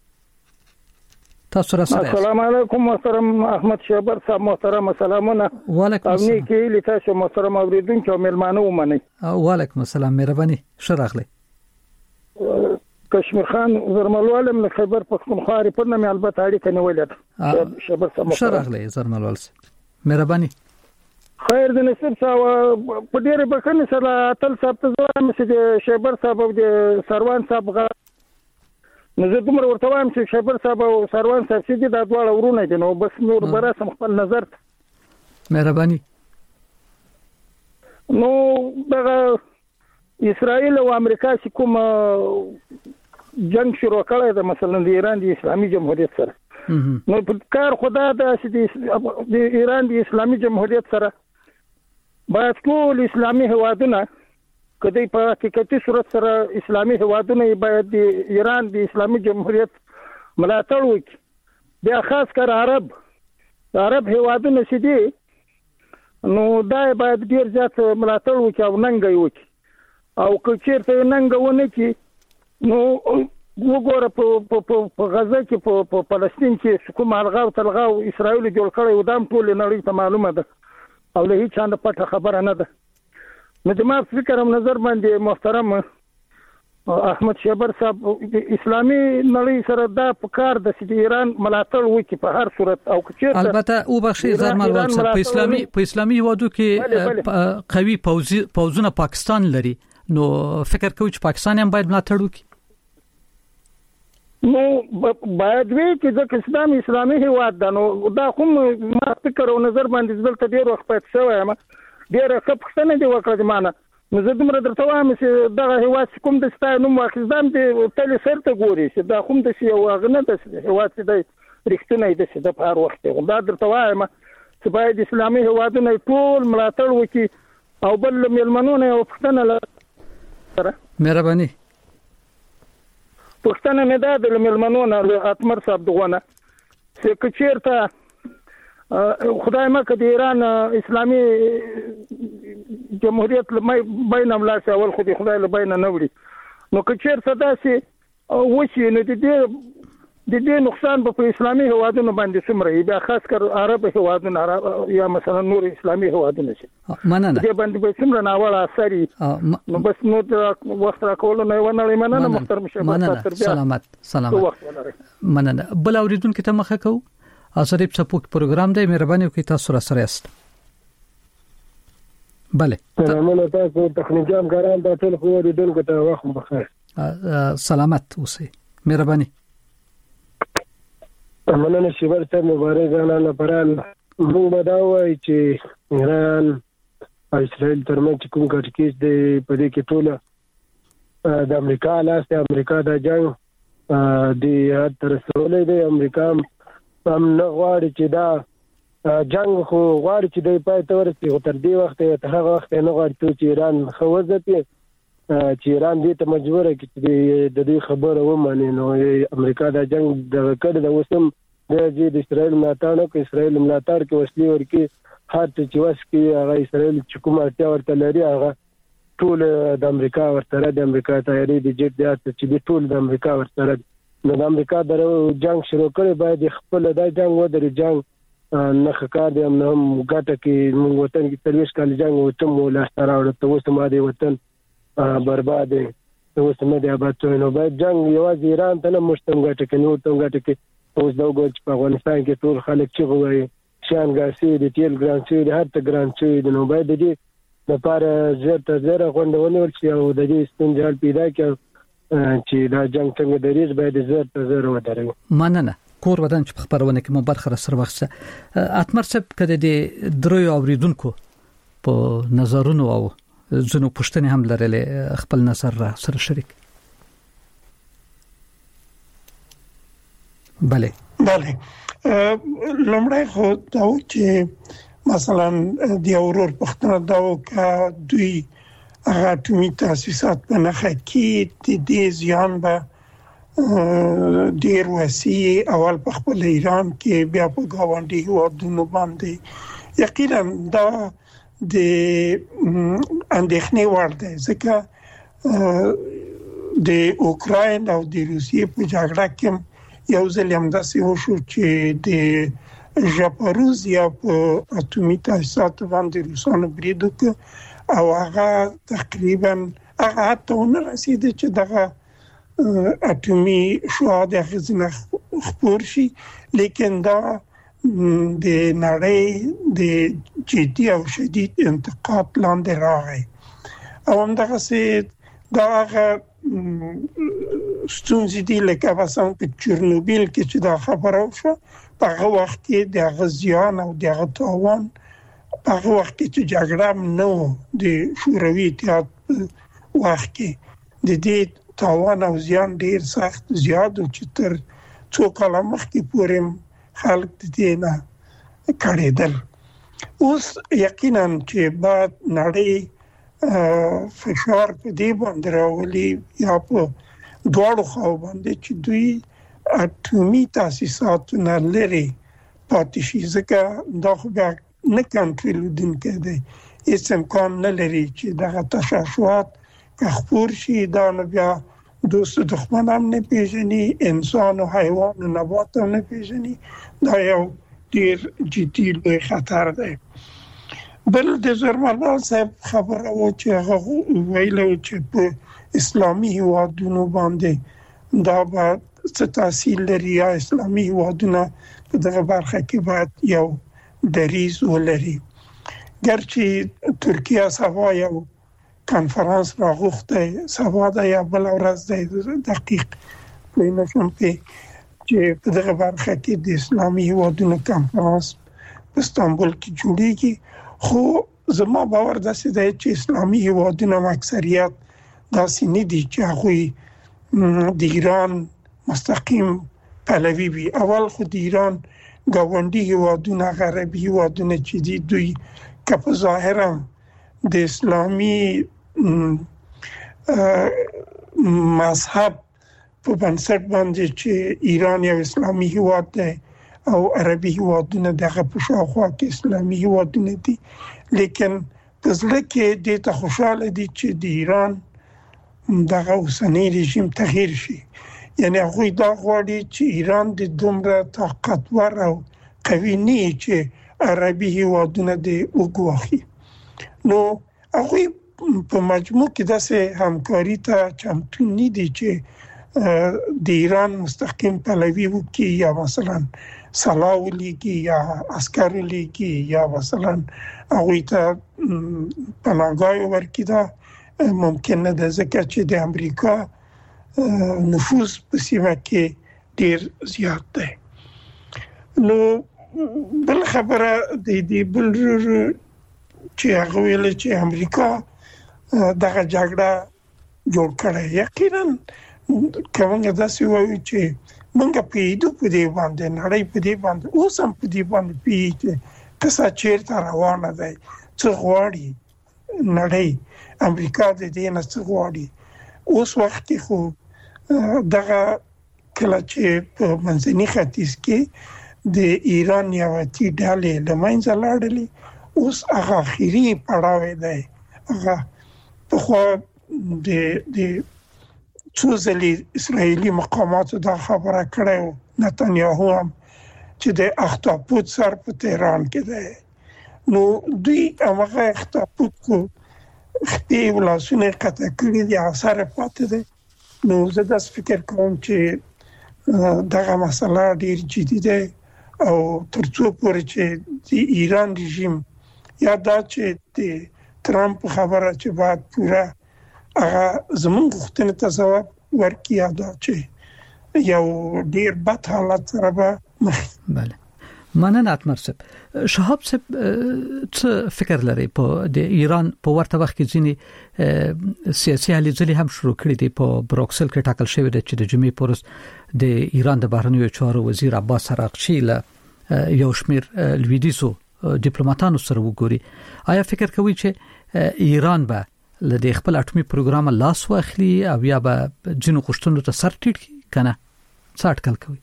[SPEAKER 1] تاسو را سره.
[SPEAKER 8] السلام علیکم محترم احمد شیبر صاحب محترم سلامونه.
[SPEAKER 1] وعلیکم السلام.
[SPEAKER 8] امنی کې لتاسو محترم اوریدونکو ملمانو ومني.
[SPEAKER 1] وعلیکم السلام مهرباني شراغله.
[SPEAKER 8] کشمیر خان زرملوال من خیبر پختونخوا ریپورت مې البته اړیکه نیولې شیبر صاحب
[SPEAKER 1] شراغله زرملوال مهرباني.
[SPEAKER 8] خیر د نصیب صاحب په ډیره بکنه سره تل صاحب ته زما چې شیبر صاحب او د سروان صاحب غا نو زه دومره ورته وایم چې شیبر صاحب او سروان صاحب چې دا دواړه ورونه دي نو بس نور براسم خپل نظر
[SPEAKER 1] مهرباني.
[SPEAKER 8] نو دغه اسرائیل او امریکا چې کوم جنگ شروع کړی دا مثلا د ایران د اسلامي جمهوریت سره نو په کار خدا دا چې د ایران د اسلامي جمهوریت سره باید ټول اسلامي هوادونه کدی په حقیقتي صورت سره اسلامي هوادونه باید د ایران د اسلامي جمهوریت ملاتړ وکړي. بیا خاص کر عرب عرب هوادونه چې دي نو دا باید ډیر زیات ملاتړ وکړي او ننګي وکړي او که چیرته ننګونه کې نو وګوره په په غزه کې په فلسطین کې کوم الغاو تلغاو اسرائیل جوړ کړی و دام ټول نړۍ ته معلومه ده او له هیڅ چا نه پټه خبره نه ده. نو د ما فکر او نظر باندې محترم احمد شیبر صاحب اسلامي نړۍ سره دا په کار د ایران ملاتړ وکړي په هر صورت او که چیرته
[SPEAKER 1] البته او بخشي زرملوال صاحب په اسلامي په اسلامي هیوادو کې قوي پوځونه پاکستان لري نو فکر کوم چې پاکستان هم باید ملاتړ وکړي.
[SPEAKER 8] نو باید وی چې د اسلام اسلامي هیواد ده نو دا کوم ما فکر او نظر باندې دلته ډیر وخت پات شوی ما ډیر خپښتنه دی وکړه مانه نو زه دومره درته وایم چې دغه هیواد کوم د ستای نوم واخیستم د تل سرته ګوري چې دا کوم د سی او غنه د هیواد د رښتینی د د په هر وخت دا درته وایم چې باید اسلامي هیوادونه ټول ملاتړ وکړي او بل ملمنونه او پښتنه لره
[SPEAKER 1] مهرباني.
[SPEAKER 8] پښتنه مې دا د ملمنو نه اتمر صاحب دغونه چې کچیرته خدای مکه د ایران اسلامي جمهوریت لمای بین املاس اول خو د خدای له بین نه وړي نو کچیرته داسې وشي نو د دې د دې نقصان په اسلامي هوادونو باندې څومره بیا خاص کر عرب هوادونو یا مثلا نور اسلامي هوادونو شي مننه دې باندې به څومره ناوړه اثر نو بس نو وخت راکول نه ونه مننه محترم شهباز
[SPEAKER 1] سلامت سلامت مننه بل اوریدونکو ته مخه کو اسریب سپوک پروګرام دی مهرباني وکړئ تاسو را سره است bale
[SPEAKER 9] سلامونه تاسو تخنیکي همکاران ته ټول خو اوریدونکو ته وخت بخیر
[SPEAKER 1] سلامت اوسئ مهرباني
[SPEAKER 9] مننه شیبر صاحب مبارک غاڼه پران موږ به دا وایو چې ایران او اسرائیل ترمنځ کوم کټکیس دی په دې کې ټول د امریکا لاس د امریکا د جنگ د تر رسولې د امریکا هم نه غواړي چې دا جنگ خو غواړي چې د پای ته ورسي خو تر دې وخت ته هغه وخت نه غواړي چې ایران خوځي چې ایران دې ته مجبور کړي د دې خبره ومني نو امریکا د جنگ د کړه د وسم د اسرائیل ملاتړ کوي اسرائیل ملاتړ کوي وسلې ورکي هر څه چې وسکي هغه اسرائیل چې کومه اړتیا ورته لري هغه ټول د امریکا ورسره د امریکا تیاری د جټ د چې د ټول د امریکا ورسره نو د امریکا د جنگ شروع کړي باید خپل د جنگ ودرې جنگ نه ښکار دی هم ګټه کې موږ وطن کې ترویش کال جنگ وته مولا ستاره ته اوس ما دی وطن برباد دی اوس نه دی آباد شوی نو باید جنگ یوازې ایران ته نه مشتم ګټه کې نو ته ګټه کې اوس دا وګورئ په افغانستان کې ټول خلک چې وایي شان ګاسي د تیل ګران شي د هر څه ګران شي نو باید دې لپاره زر ته زر غونډونه ورشي او د دې ستونزې حل پیدا کړي چې دا جنگ څنګه دریز باید زر ته زر ودرېږي
[SPEAKER 1] مننه کور ودان چې خبرونه کې مو برخه سره وخته اتمر صاحب کده دې دروي اوریدونکو په نظرونو او زنو پښتنې هم لرلې خپل نظر را سره شریک bale
[SPEAKER 4] bale لمړی خو دا چې مثلا د اورور پښتنه دا کا دوی هغه ټومي تاسیسات په نخښه کې د دې ځان به ډیر وسی اول په خپل ایران کې بیا په گاونډي هیوادونو باندې یقینا دا د اندېښنې وړ دی ځکه د اوکراین او د روسیې په جګړه کې یو ځل هم داسې وشو چې د ژاپاروزیا په اټومي تاسیسات باندې روسانو برید وکړ او هغه تقریبا هغه ته نه رسیدي چې دغه اټومي شعاع د غزنه خپور شي لیکن دا د نړۍ د جدي او شدید انتقاد لاندې راغی او همدغه سي دا هغه ستونزې دي لکه مثلا په چرنوبیل کې چې دا خبره وشوه په هغه وخت کې د غزيان او د تاوان په هغه وخت کې چې جګړه نه و د شوروي اتحاد وخت کې د دې تاوان او زیان ډیر سخت زیات او چې تر څو کاله مخکې پورې خلک د دې نه کړېدل اوس یقینا چې بعد نړۍ فشار په دې باندې راولي یا په دوړو خو باندې چې دوی اټومي تاسیسات نه لري پاتې شي ځکه دا خو بیا نه کنټرول دونکي دي هیڅ امکان نه لري چې دغه تشعشعات که خپور شي دا نه بیا دوست دښمن هم نه پیژني انسان او حیوان او نبات هم نه پیژني دا یو ډیر جدي لوی خطر دی بل د زرمال صاحب خبره و چې هغه ویلو چې په اسلامي هیوادونو باندې دا به څه تاثیر لري یا اسلامي هیوادونه په دغه برخه کې باید یو دریز ولري ګرچې ترکیه سبا یو کانفرنس راغوښته سبا د یا بل ورځ د دقیق په نشم کې چې په دغه برخه کې د اسلامي هیوادونو کانفرنس په استانبول کې جوړیږي خو زما باور داسې دی چې اسلامي هیوادونو اکثریت داسې نه دي چې هغه د ایران مستقیم پلوي وي اول خو د ایران گاونډي هیوادونو غربي هیوادونو چې دي دوی که په ظاهرا د اسلامي مذهب په بنسټ باندې چې ایران یو اسلامي هیواد دی او عربي هیوادونه دغه په شاوخوا کې اسلامي هیوادونه دي، لیکن په ځل کې د ته خوشاله دي چې د ایران دغه اوسنی رژیم تغییر شي. یعنی هغه دا غواړي چې ایران د دومره طاقتور او قوي نه چې عربي هیوادونه د وګواخي. نو هغه په مجموع کې داسې همکاري ته چمتو نه دي چې د ایران مستقیم پلوي وکړي یا مثلا سلاح ولیږي یا عسکر ولیږي یا مثلا هغه ته پناهګاه ورکړي. دا ممکن نه ده ځکه چې د امریکا نفوذ په سیمه کې ډیر زیات دی. نو بل خبره د دې بل چې هغه ویل چې امریکا دغه جګړه جوړ کړه، یقینا کومه داسې وایي چې موږ په دې په دې باندې نړۍ په دې باندې اوس هم په دې باندې پیږي کسا چیرته روانه ده، څه غواړي نړۍ، امریکا د دې نه څه غواړي. اوس وخت کې خو دغه کله چې په منځني ختیځ کې د ایران نیابتي ډلې له منځه لاړلې، اوس هغه اخیری پړاو دی. هغه په خو د د څو ځلې اسرایلی مقامات دا خبره کړې، نتانیاهو هم چې د اختاپوت سر په تهران کې دی. نو دوی هغه اختاپوت کو خپې ولاسونه قطع کړي دي، اثر پاتې دي. نو زه د فکر کوم چې دغه مسله ډیر جدي ده او ترڅو پورې چې د ایران رژیم یا دا چې د ترامپ خبره چې بعد پورا هغه زمونږ غوښتنې ته ځواب ورکړي، یا دا چې یو ډیر بد حالت سره به مخ.
[SPEAKER 1] بله، مننه اتمر صاحب. شهاب صاحب څه فکر لري په د ایران په ورته وخت کې ځینی سیاسي هلې ځلې هم شروع کړې دي په بروکسل کې ټاکل شوی دی چې د جمعې پورس د ایران د بهرنیو چارو وزیر عباس عراقچی له یو شمېر لویدیسو ډیپلوماټانو سره وګوري. آیا فکر کوي چې ایران به له خپل اټومي پروګرام لاس واخلي او یا به جنو غوښتنو ته سر ټیټ کنه؟ څه اټکل کوي؟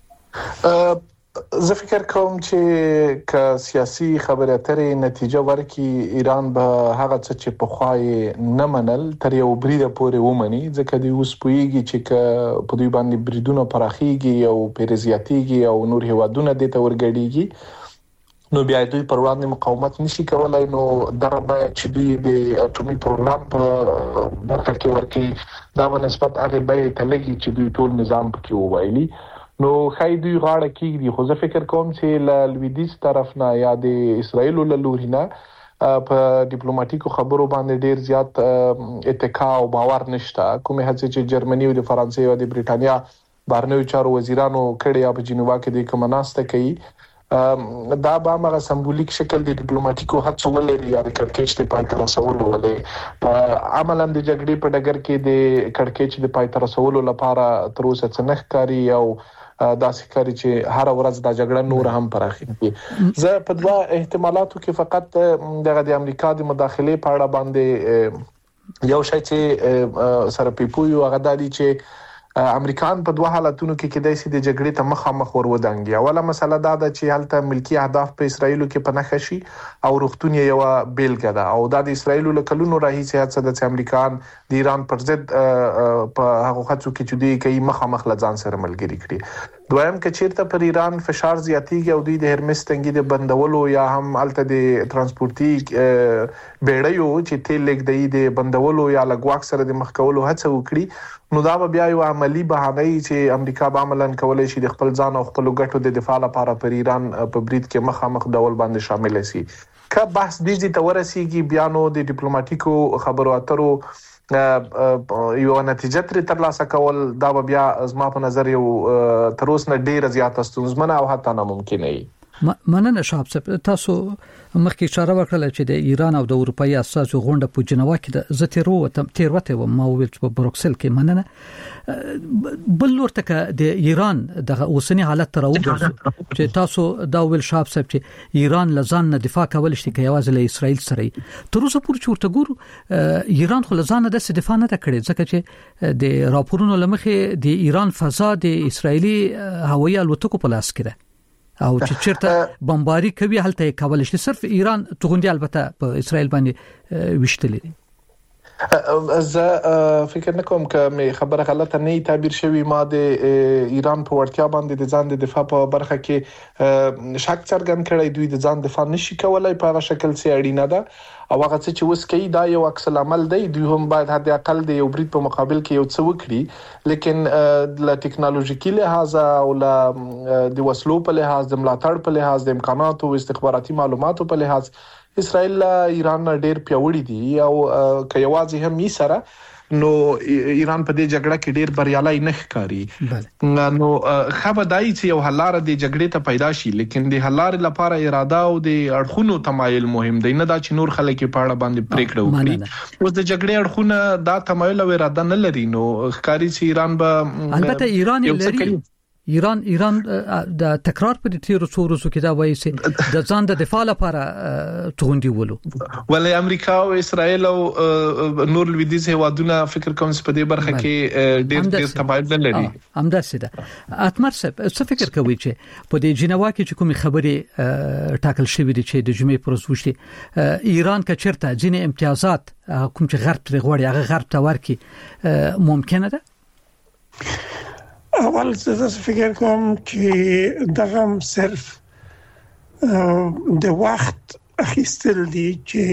[SPEAKER 5] زه فکر کوم چې ک سیاسي خبرې اترې نتیجه ورکړي، ایران به هغه څه چې په خوای نه منل تر یو بریده پورې ومني، ځکه دی اوس پویږي چې ک په دوی باندې بریدونه پراخيږي او پیرزیاتيږي او نور هوادونه د تورګړيږي، نو بیا دوی پر وړاندې مقاومت نشي کولای. نو دا به چې دوی د اټومي پروګرام په برخه کې ورکړي، دا په نسبت هغه به تلګي چې دوی ټول نظام پکې ووایي. نو خای دوی غاړه کېږي. خو زه فکر کوم چې ل لویدیز طرف نه یا د اسرایل له لوري نه په ډیپلوماټیکو خبرو باندې ډیر زیات اتکا او باور نشته. کومه هڅه چې جرمني او د فرانسې او د بریټانیا بهرنیو چارو وزیرانو کړي یا په جنیوا کې د کومناسته کوي، دا به هغه سمبولیک شکل د ډیپلوماټیکو هڅو ولري یا د کړکېچ د پای تر رسولو ولري. عملاً د جګړې په ډګر کې د کړکېچ د پای تر رسولو لپاره تر اوسه څه نه ښکاري او داسې کاری چې هر ورځ دا جګړه نور هم پراخېږي. زه په دوه احتمالاتو کې فقط دغه د امریکا د مداخله په اړه باندې یو شی چې سره پیپوي هغه د دې چې امریکایان په دوه حالتونو کې کېدای شي د جګړې ته مخامخ ورودانګي. اوله مسله دا ده چې هلته ملکی اهداف په اسرایلو کې پناه شي او روغتون یو بیلګه ده، او دا د اسرایلو له کلونو راهیسې هڅه ده چې امریکایان د ایران پر ضد په هغه خاطر کې چې دوی کوي مخامخ لځان سره ملګری کړي. دویم که چیرته پر ایران فشار زیاتیږي او دوی د هرمس تنګي د بندولو یا هم الته د ترانسپورتي بیړیو چې تیل لیکدي د بندولو یا لګواک سره د مخ کولو هڅه وکړي، نو دا به بیا یو عملی بهانه چې امریکا به عملاً کولای شي د خپل ځان او خپل ګټو د دفاع لپاره پر ایران په برید کې مخامخ ډول باندې شامل شي. که بحث دې ته ورسیږي بیا نو د ډیپلوماټیکو خبرو اترو یو نتیجه تر لاسه کول دا بیا زما په نظر یو تر اوسه ډیره زیاته ستونزمنه او حتی ناممکنه وي.
[SPEAKER 1] مننه شاب صاحب تاسو مخکې اشاره وکړه چې د ایران او د اروپאי اساسو غونډه په جنوا کې د زتیرو تم تیروته و ما ویل په بروکسل کې مننه بل ورته د ایران د اوسنی حالت تر اوسه چې تاسو دا ویل شاب صاحب چې ایران لزان نه دفاع کول شي کې یوازې له اسرائیل سره تر اوسه پورې چورته ګورو ایران خو لزان د دفاع نه کړي ځکه چې د راپورونو لمخې د ایران فضا د اسرایلی هوایي الوتکو په لاس کې ده او چې چیرته بمباری کوي هلته کول شي صرف ایران توغندي البته په اسرائیل باندې وشتلې
[SPEAKER 5] زه فکر نکوم چې خبره غلطه نه تعبیر شوی ما د ایران په ورتیا باندې د ځان د دفاع په برخه کې شک څرګند کړی دوی د ځان دفاع نشي کولای په هغه شکل سي اړینه ده او هغه چې وس کوي دا یو عکس العمل دی دوی هم باید حد اقل د یو برید په مقابل کې یو څه وکړي لیکن ل ټکنالوژیکي لحاظ او ل د وسلو په لحاظ د ملاتړ په لحاظ د امکاناتو او استخباراتي معلوماتو په لحاظ اسرائیل ایران ډیر پیوړی دي او که یوازې هم یې سره نو ایران په دې جګړه کې ډیر بریالي نه ښکاري نو خبردای چې یو حلاره د جګړې ته پیدا شي لیکن د حلاره لپاره اراده او د اړخونو تمایل مهم دی نه دا چې نور خلک په اړه باندې پریکړه وکړي اوس د جګړې اړخونه دا تمایل او اراده نه لري نو ښکاری چې ایران به
[SPEAKER 1] البته ایران لري ایران ایران د تکرار په تیرو څو ورځو کې دا وایي چې د ځان د دفاع لپاره توغندي ولو
[SPEAKER 5] ولې امریکا او اسرائیل او نور لویدیز هوادونه فکر کوم چې په دې برخه کې ډېر ډېر تمایل نه لري
[SPEAKER 1] همداسې ده اتمر صاحب څه فکر کوي چې په دې جنوا کې چې کومي خبرې ټاکل شوې دي چې د جمعې پر ورځ وشي ایران که چیرته ځینې امتیازات کوم چې غرب ته غوړي هغه غرب ته ورکي ممکنه ده
[SPEAKER 4] اول زه فکر کوم چې دغه صرف د وخت اخیستل دي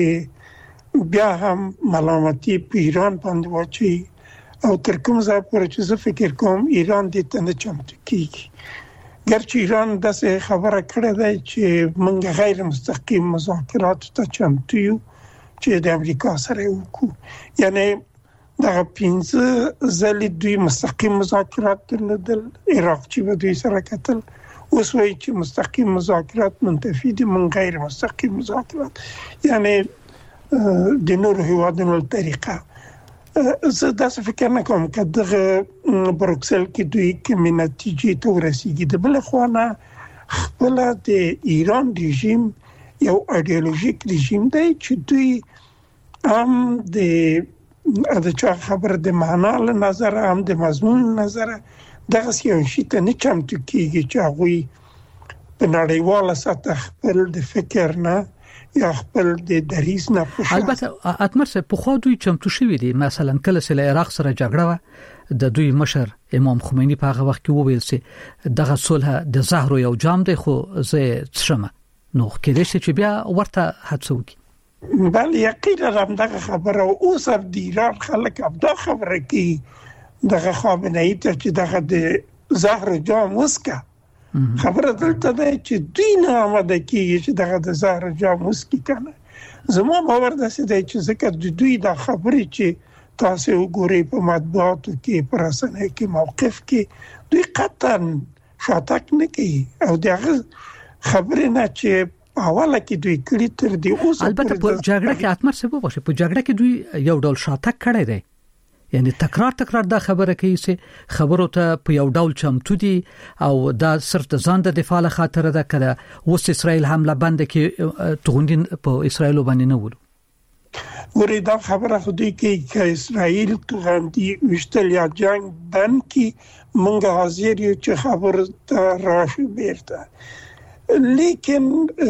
[SPEAKER 4] چې بیا هم ملامتي په ایران باندې واچي او تر کوم ځای پورې چې زه فکر کوم ایران دې ته نه چمتو کیږي ګرچې ایران داسې خبره کړې ده چې موږ غیر مستقیم مذاکرات ته چمتو یو چې د امریکا سره وکړو یعنی دا پنځه ځلې دوی مستقیم مذاکرات درلودل عراق چې به دوی سره کتل اوس وایي چې مستقیم مذاکرات منتفي دي من غیر مستقیم مذاکرات یعنی د نور هیوادونو طریقه زه داسې فکر نه کوم چې دغه بروکسل کې دوی کومې نتیجې ته ورسیږي د بل خوا نه خپل د ایران رژیم یو ایدئولوژیک رژیم دی چې دوی هم د د چا خبر د معنا له نظر هم د مضمون نظر دغه یو شی ته نه چمتو کیږي چې هغه په نړیواله سطح خپل د فکر نه یا خپل د دریز نه پوښتنه
[SPEAKER 1] البته اتمر څه په خو دوی چمتو شوی دي مثلا کله چې له عراق سره جګړه د دوی مشر امام خمینی په هغه وخت کې وویل چې دغه صلح د زهر یو جام دی خو زه څشمه نو کله چې بیا ورته هڅوي
[SPEAKER 4] بله یقینا هم دغه خبره اوس هم د ایران خلک هم دا خبره کوي دغه خامنه‌ای ته چې دغه د زهر جام وسکه خبره دلته ده چې دوی نه آماده کیږي چې دغه د زهر جام وسکي کنه زما باور داسې دی چې ځکه د دوی دا خبرې چې تاسو وګورئ په مطبوعاتو کې په رسنیو کې موقف کې دوی قطعا شاتک نه کوي او دغه خبرې نه چې حواله کې دوی کړی تر دې اوس
[SPEAKER 1] البته په جګړه کې اتمر څه وغوښه په جګړه کې دوی یو ډول شاتک کړی دی یعنی تکرار تکرار دا خبره کوي چې خبرو ته په یو ډول چمتو دي او دا صرف د ځان د دفاع له خاطر ده کړه اوس اسرائیل حمله بند کې توغندین په اسرائیل باندې نه ولو
[SPEAKER 4] ورې دا خبره خو دوی کوي چې اسرائیل توغندي وشتل یا جنگ بند کې مونږ حاضر یو چې خبر ته راشي بیرته لیکن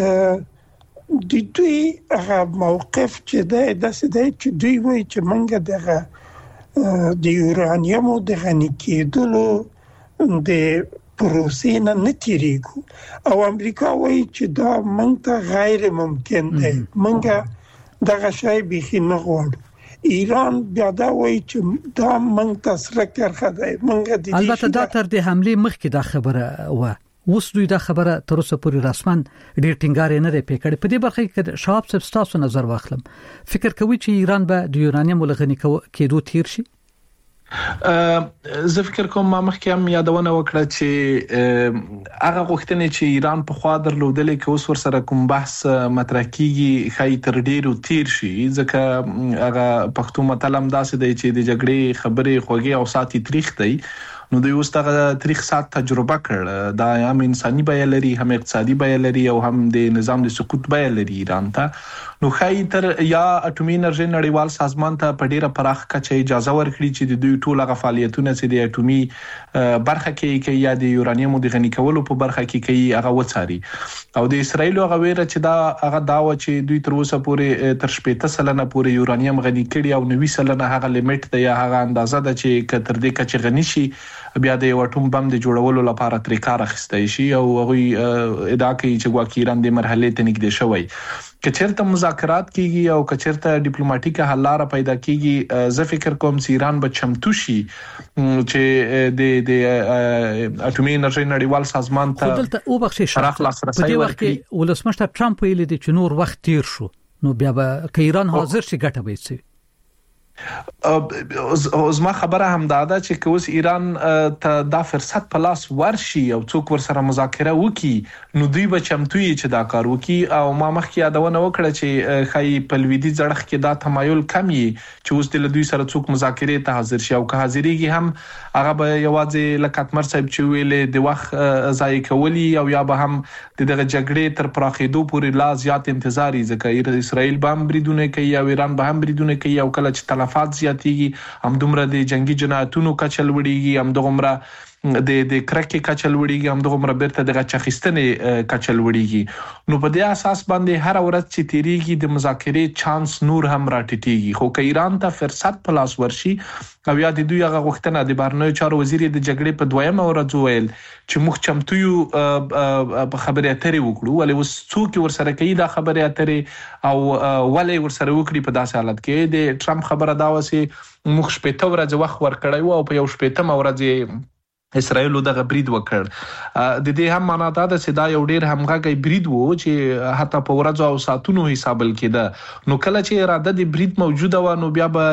[SPEAKER 4] د دوی هغه موقف چې ده داسې دی چې دوی وایي چې موږ دغه د یورانیم د غني کېدلو د پروسې نه نه تیریږو او امریکا وایي چې دا موږ ته غیر ممکن دی موږ دغه شی بیخي نه غواړو ایران بیا دا وایي چې دا موږ ته سره کرخه دی موږ
[SPEAKER 1] البته دا تر د حمله مخکې دا خبره و اوس دوی دا خبره تر اوسه پورې رسمن ډیر ټینګار نه دی پکړې په دې برخه کې شاب صاحب تاسو نظر واخلم فکر کوي چې ایران به د یورانیم ولغنی کېدو تیر شي
[SPEAKER 5] زه فکر کوم ما مخکې هم یادونه وکړه چې هغه غوښتنې چې ایران په خوا درلودلې کې اوس ورسره کوم بحث مطرح کیږي خای تر ډیرو تیر شي ځکه هغه پښتو متل هم داسې دی چې د جګړې خبرې خوږې او ساتي تاریخ دی نو دوی اوس دغه تاریخ سات تجربه کړ دا هم انساني بیه لري هم اقتصادي بیه لري او هم د نظام د سقوط بیه لري ایران ته نو خای تر یا اټومي انرژي نړیوال سازمان ته په ډیره پراخ کچه اجازه ورکړي چې د دوی ټول غ فعالیتونه چې د اټومي برخه کې کې یا د یورانیم د غني کولو په برخه کې کې هغه وڅاري او د اسرایل هغه ویره چې دا هغه داوا چې دوی تر اوسه پورې تر شپږ سلنه پورې یورانیم غني کړي او نوي سلنه هغه لیمټ دی هغه اندازه ده چې کتر دې کچه غني شي بیا د یو اټوم بم د جوړولو لپاره ترې کار اخیستای شي او هغه ادعا کوي چې ګواکې ایران د مرحله ته نږدې شوی کچرته مذاکرات کیږي او کچرته ډیپلوماټیکه حل لاره پیدا کیږي زه فکر کوم چې ایران به چمتو شي چې د د اټومي انرژي نړیوال سازمان ته
[SPEAKER 1] دلته او بخښي شراخ لاسرسي ورکړي ولسمشر ټرمپ ویلي دی چې نور وخت تیر شو نو بیا به ک ایران حاضر شي ګټه به شي
[SPEAKER 5] اوس ما خبره هم دا ده چې کوس ایران ته دا فرصت په لاس ورشي او څوک ورسره مذاکره وکړي نو دوی به چمتوي چې دا کار وکړي او ما مخکې یادونه وکړه چې خای په لویدي ځړخ کې دا تمایل کمی چې اوس د دوی سره څوک مذاکره ته حاضر شي او که حاضرېږي هم هغه به یوازې لکاتمر صاحب چې ویلې د وخت ضایع کولی او یا به هم دغه جګړې تر پراخېدو پورې لا زیات انتظاری ځکه اسرائیل به هم بریدونه کوي او ایران به هم بریدونه کوي او کله چې تلفات زیاتېږي هم دومره د جنگي جنایتونو کچه لوړېږي هم دومره د د کرکې کچه لوړېږي هم دومره بیرته د غچخستنې کچه لوړېږي نو په دې اساس باندې هر ورځ چې تیریږي د مذاکرې چانس نور هم راټیټېږي خو که ایران ته فرصت په لاس ورشي او یا د دوی هغه غوښتنه د بهرنیو چارو وزیر د جګړې په دویمه ورځ ویل چې موږ چمتو یو په خبرې اترې وکړو ولې اوس څوک ورسره کوي دا خبرې اترې او ولې ورسره وکړي په داسې حالت کې د ټرمپ خبره دا و چې موږ شپږ ورځې وخت ورکړی و او په یو شپږم ورځ اسرائیل دغه برید وکړ د دې هم معنا دا ده چې دا یو ډیر همغږی برید وو چې حتی په ورځو او ساعتونو حسابل کېده نو کله چې اراده د برید موجوده و نو بیا به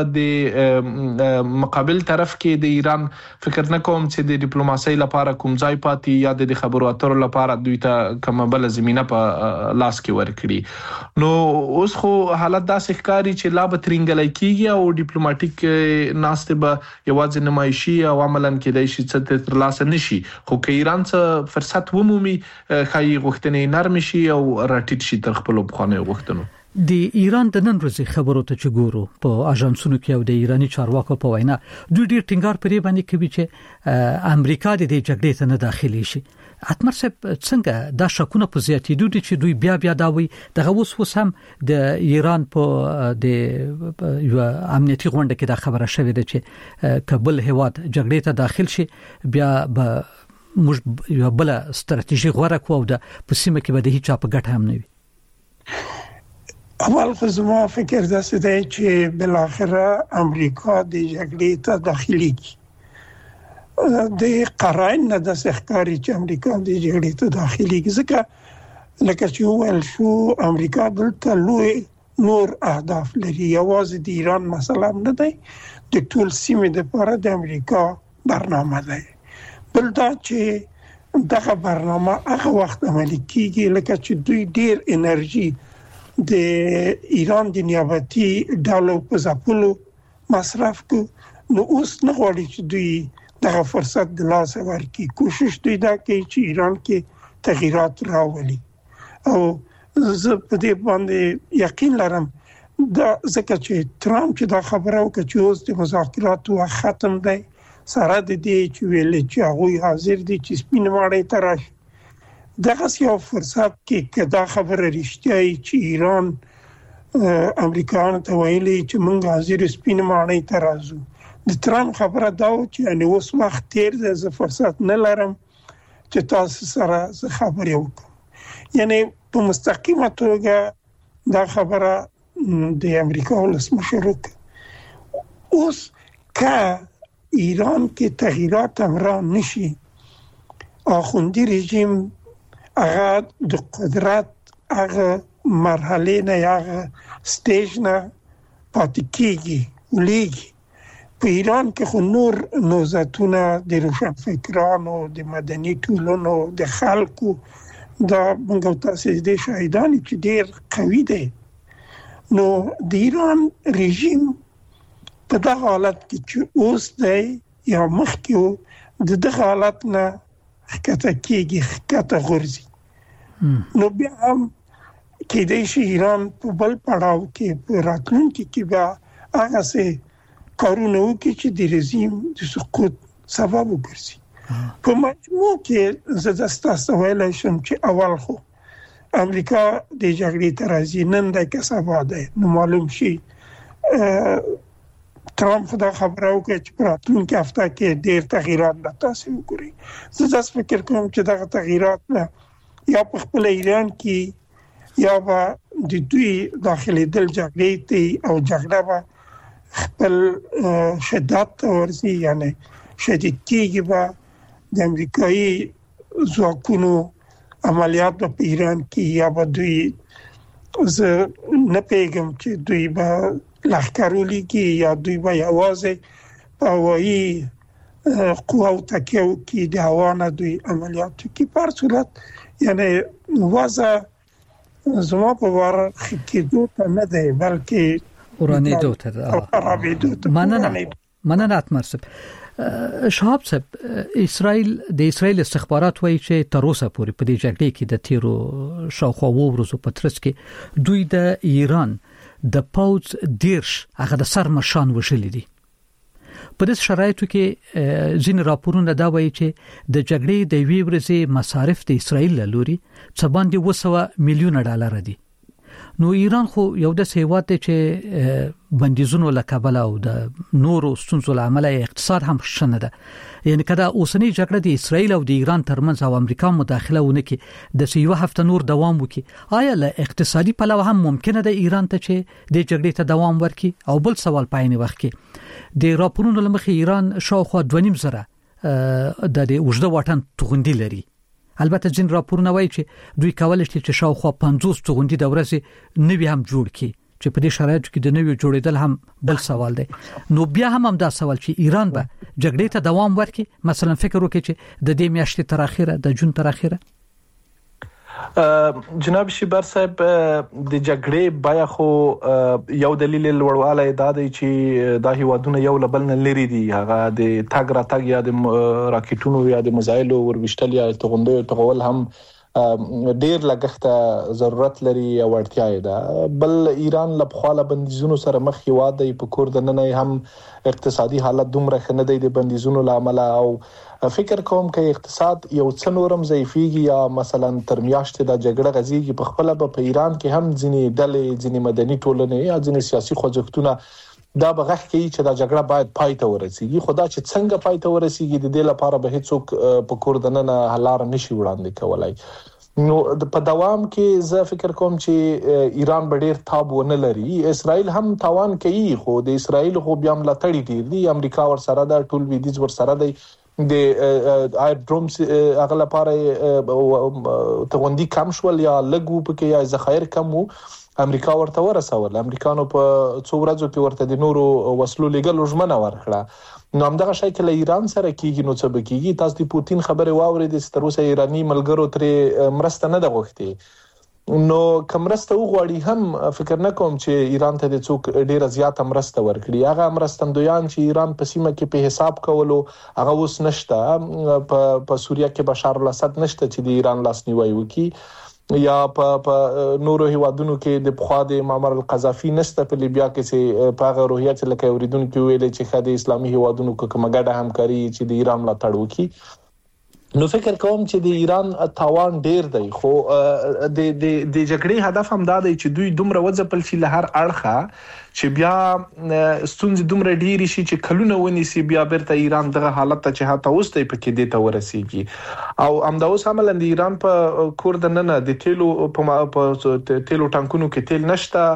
[SPEAKER 5] د مقابل طرف کې د ایران فکر نه کوم چې د ډیپلوماسۍ لپاره کوم ځای پاتې یا د خبرو اترو لپاره دوی ته کوم بل زمينه په لاس کې ورکړي نو اوس خو حالت داسې ښکاري چې لا به ترنګلای کیږي او ډیپلوماټیک ناسته به یوازې نمایشي او عملاً کېدای شي چې تر لاسه نشي خو که ایران څه فرصت ومومي خای غوښتنې نرم شي او راټیټ شي تر خپل بخانه غوښتنو
[SPEAKER 1] د ایران د نن ورځې خبرو ته چې ګورو په اژانسونو کې او د ایرانی چارواکو په وینا دوی ډیر ټینګار پرې باندې کوي چې امریکا د دې جګړې ته نه داخلي شي اتمر صاحب څنګه دا شکونه په زیاتېدو دي چې دوی بیا بیا دا وي دغه اوس اوس هم د ایران په د یو امنیتي غونډه کې دا خبره شوې ده چې کابل هواد جګړې ته داخل شي بیا به موږ یو بل ستراتیژي غوړه کوو د پسیمه کې به د هیڅ په ګټه هم نه وي
[SPEAKER 4] اول خو زما فکر داسې دی چې بل اخره امریکا د جګړې ته داخلي کی د قرائن نه د ښکاری چې امریکا د جګړې ته داخلي کی ځکه لکه چې ویل شو امریکا دلته لوی نور اهداف لري یوازې د ایران مسله نه دی د ټول سیمې لپاره د امریکا برنامه ده بل دا چې دغه برنامه هغه وخت عملي کیږي لکه چې دوی ډیر انرژي د ایران د نیابتي ډالو په ځپلو مصرف کو نو اوس نه غواړي چې دوی دغه فرصت د لاس ورکړي کوشش دوی دا کوي چې ایران کې تغیرات راولي او زه په دې باندې یقین لرم دا ځکه چې ترامپ چې دا خبره وکړه چې اوس د مذاکراتو ختم دی سره د دې چې ویل چې هغه حاضر دي چې سپین ماړی ته راشي دغه یو فرصت کې کدا خبره رښتیا چې ایران امریکایانو ته ویلي چې موږ حاضر سپین ماړی ته راځو د ترامپ خبره دا و چې ان اوس وخت تیر دی زه فرصت نه لرم چې تاسو سره زه خبرې وکړم یعنی په مستقیمه توګه دا خبره د امریکا ولسمشر اوس که ایران کې تغییرات امرا نشي اخوندی رژیم هغه د قدرت هغه مرحله نه هغه سټیج نه پاتې کیږي ولېږي په ایران کې خو نور نوزتونه د روشنفکرانو د مدني ټولنو د خلکو د موږ تاسو د شاهدان چې ډېر قوي دي. نو د ایران رژیم په دغه حالت کې چې اوس دی یا مخکې د دغه حالت نه ښکته کېږي ښکته غورځي نو بیا هم کېدای شي ایران په بل پړاو کې په راتلونکي کې بیا هغه څه کارونه وکړي چې د رژیم د سقوط سبب وګرځي. په مجموع کې زه تاسو ویلای شم چې اول خو امریکا د جګړې تر راځي نن د کسبه ده نو معلوم شي ترامپ دا خبره وکړي چې راتلونکي هفته کې ډېر تغیرات به تاسو وګورئ. زه تاسو فکر کوم چې دا تغیرات نه یا په خپل ایران کې یا به د دوی داخلي دل جګړې ته او جګړه به خپل شدت ورزي یعنی شدید کېږي به د امریکایي ځواکونو عملیات په ایران کې یا به دوی زه نه پیغام چې دوی به لښکرولي کې یا دوی به یوازې په هوایي قواو تکیه وکړي د هوا نه دوی عملیات کوي. په هر صورت یعنی وضع زما په وار کېدو ته نه دی بلکې
[SPEAKER 1] ورانېدو ته. مننه مننه اتمرسب. شهاب صاحب اسرائیل د اسرائیل استخبارات وایي چې تر اوسه پورې په دې جګړې کې د تیرو شاوخوا ورځو په ترڅ کې دوی د ایران د پوز دیرش هغه د سرمشان وشلې دي. په دې شرایطو کې ځین راپورونه دا وایي چې د جګړې د وی ورځې مصارف د اسرائیل لوري څه باندې وسوه میلیون ډالر دي. نو ایران خو یو د سیوات چې بندیزونو لکبل او د نورو ستونزو لامل اقتصاد هم شنه ده. یعنی کدا اوسنی جګړه د اسرائیل او د ایران ترمنځ او امریکا مداخله ونه کې د سیو هفته نور دوام وکړي آیا له اقتصادي پلوه هم ممکنه ده ایران ته چې د جګړې ته دوام ورکړي؟ او بل سوال پاینې وخت کې د راپورونو لمخې ایران شاوخوا دوه نیم زره د وجده واټن توغندي لري. البته ځین راپورونه وایي چې دوی کولای شي چې شاوخوا پنځوس توغندي د ورځې نوي هم جوړ کړي چې په دې شرایطو کې د نوي جوړېدل هم بل سوال دی. نو بیا هم هم دا سوال چې ایران به جګړې ته دوام ورکړي مثلا فکر وکړي چې د دې میاشتې تر اخره د جون تر اخره.
[SPEAKER 5] جناب شیبر صاحب د جګړې بیا خو یو دلیل لوړوالی دا دی چې دا هیوادونه یو لبل نه لري دي هغه د تاګ را تاګ یا د راکټونو یا د مزایلو وروشتل یا توغندو تغول هم ډیر لګښت ضرورت لري او اړتیا ده. بل ایران له خپل بندیزونو سره مخ هیواد دی په کور د نن هم اقتصادي حالت دومره خنه دی د بندیزونو لامل او فکر کوم چې اقتصاد یو څنورم ضعیفيږي یا مثلا تر میاشتې د جګړه غزيږي په خپل په ایران کې هم ځینې ډلې ځینې مدني ټولنې یا ځینې سیاسي خوځښتونه دا بغښ کوي چې دا جګړه باید پای ته ورسیږي. خدا چې څنګه پای ته ورسیږي د دې لپاره به هیڅوک په کور د نن حلار نشي وړاندې کولای. نو په دوام کې زه فکر کوم چې ایران به ډیر تاب ونه لري. اسرائیل هم تاوان کوي خو د اسرائیل خو بیا ملاتړي ډیر دي. امریکا ور سره دا ټول ویدیز ور سره دی د ایر ډرومز اغه لپاره توغندي کم شول یا لګو پکې یا ذخایر کم وو امریکا ورته ورسول. امریکانو په څو ورځو کې ورته د نورو وسلو لګل ژمنه ورکړه. نو همدغه شای کې له ایران سره کیږي نو څه بکیږي. تاسو د پوتین خبره واورید چې تر اوسه ایرانی ملګرو ترې مرسته نه ده غوښتي. نو کمرسته وغواړي هم فکر نه کوم چې ایران ته د څوک ډیره زیاته مرسته ورکړي. هغه مرستندویان چې ایران په سیمه کې په حساب کولو هغه اوس نشته. په په سوریه کې بشار الاسد نشته چې د ایران لاسنیوي وکړي یا په په نورو هیوادونو کې د بخوا د معمر القذافي نشته. په لیبیا کې چې په هغه روحیه چې لکه اوریدونکو ویل چې خدای اسلامي هیوادونو کې کومګډه همکاري چې د ایران لا تړ وکړي. نو فکر کوم چې د ایران تاوان ډیر دی خو د د د جګړې هدف هم دا دی چې دوی دومره وځپل شي له هر اړخه چې بیا ستونزې دومره ډیری شي چې کلونه ونیسي بیا بیرته ایران دغه حالت ته چې هاته اوس دی پکې دی ته ورسیږي. او همدا اوس عملاً د ایران په کور د نن د تیلو په تیلو ټانکونو کې تیل نشته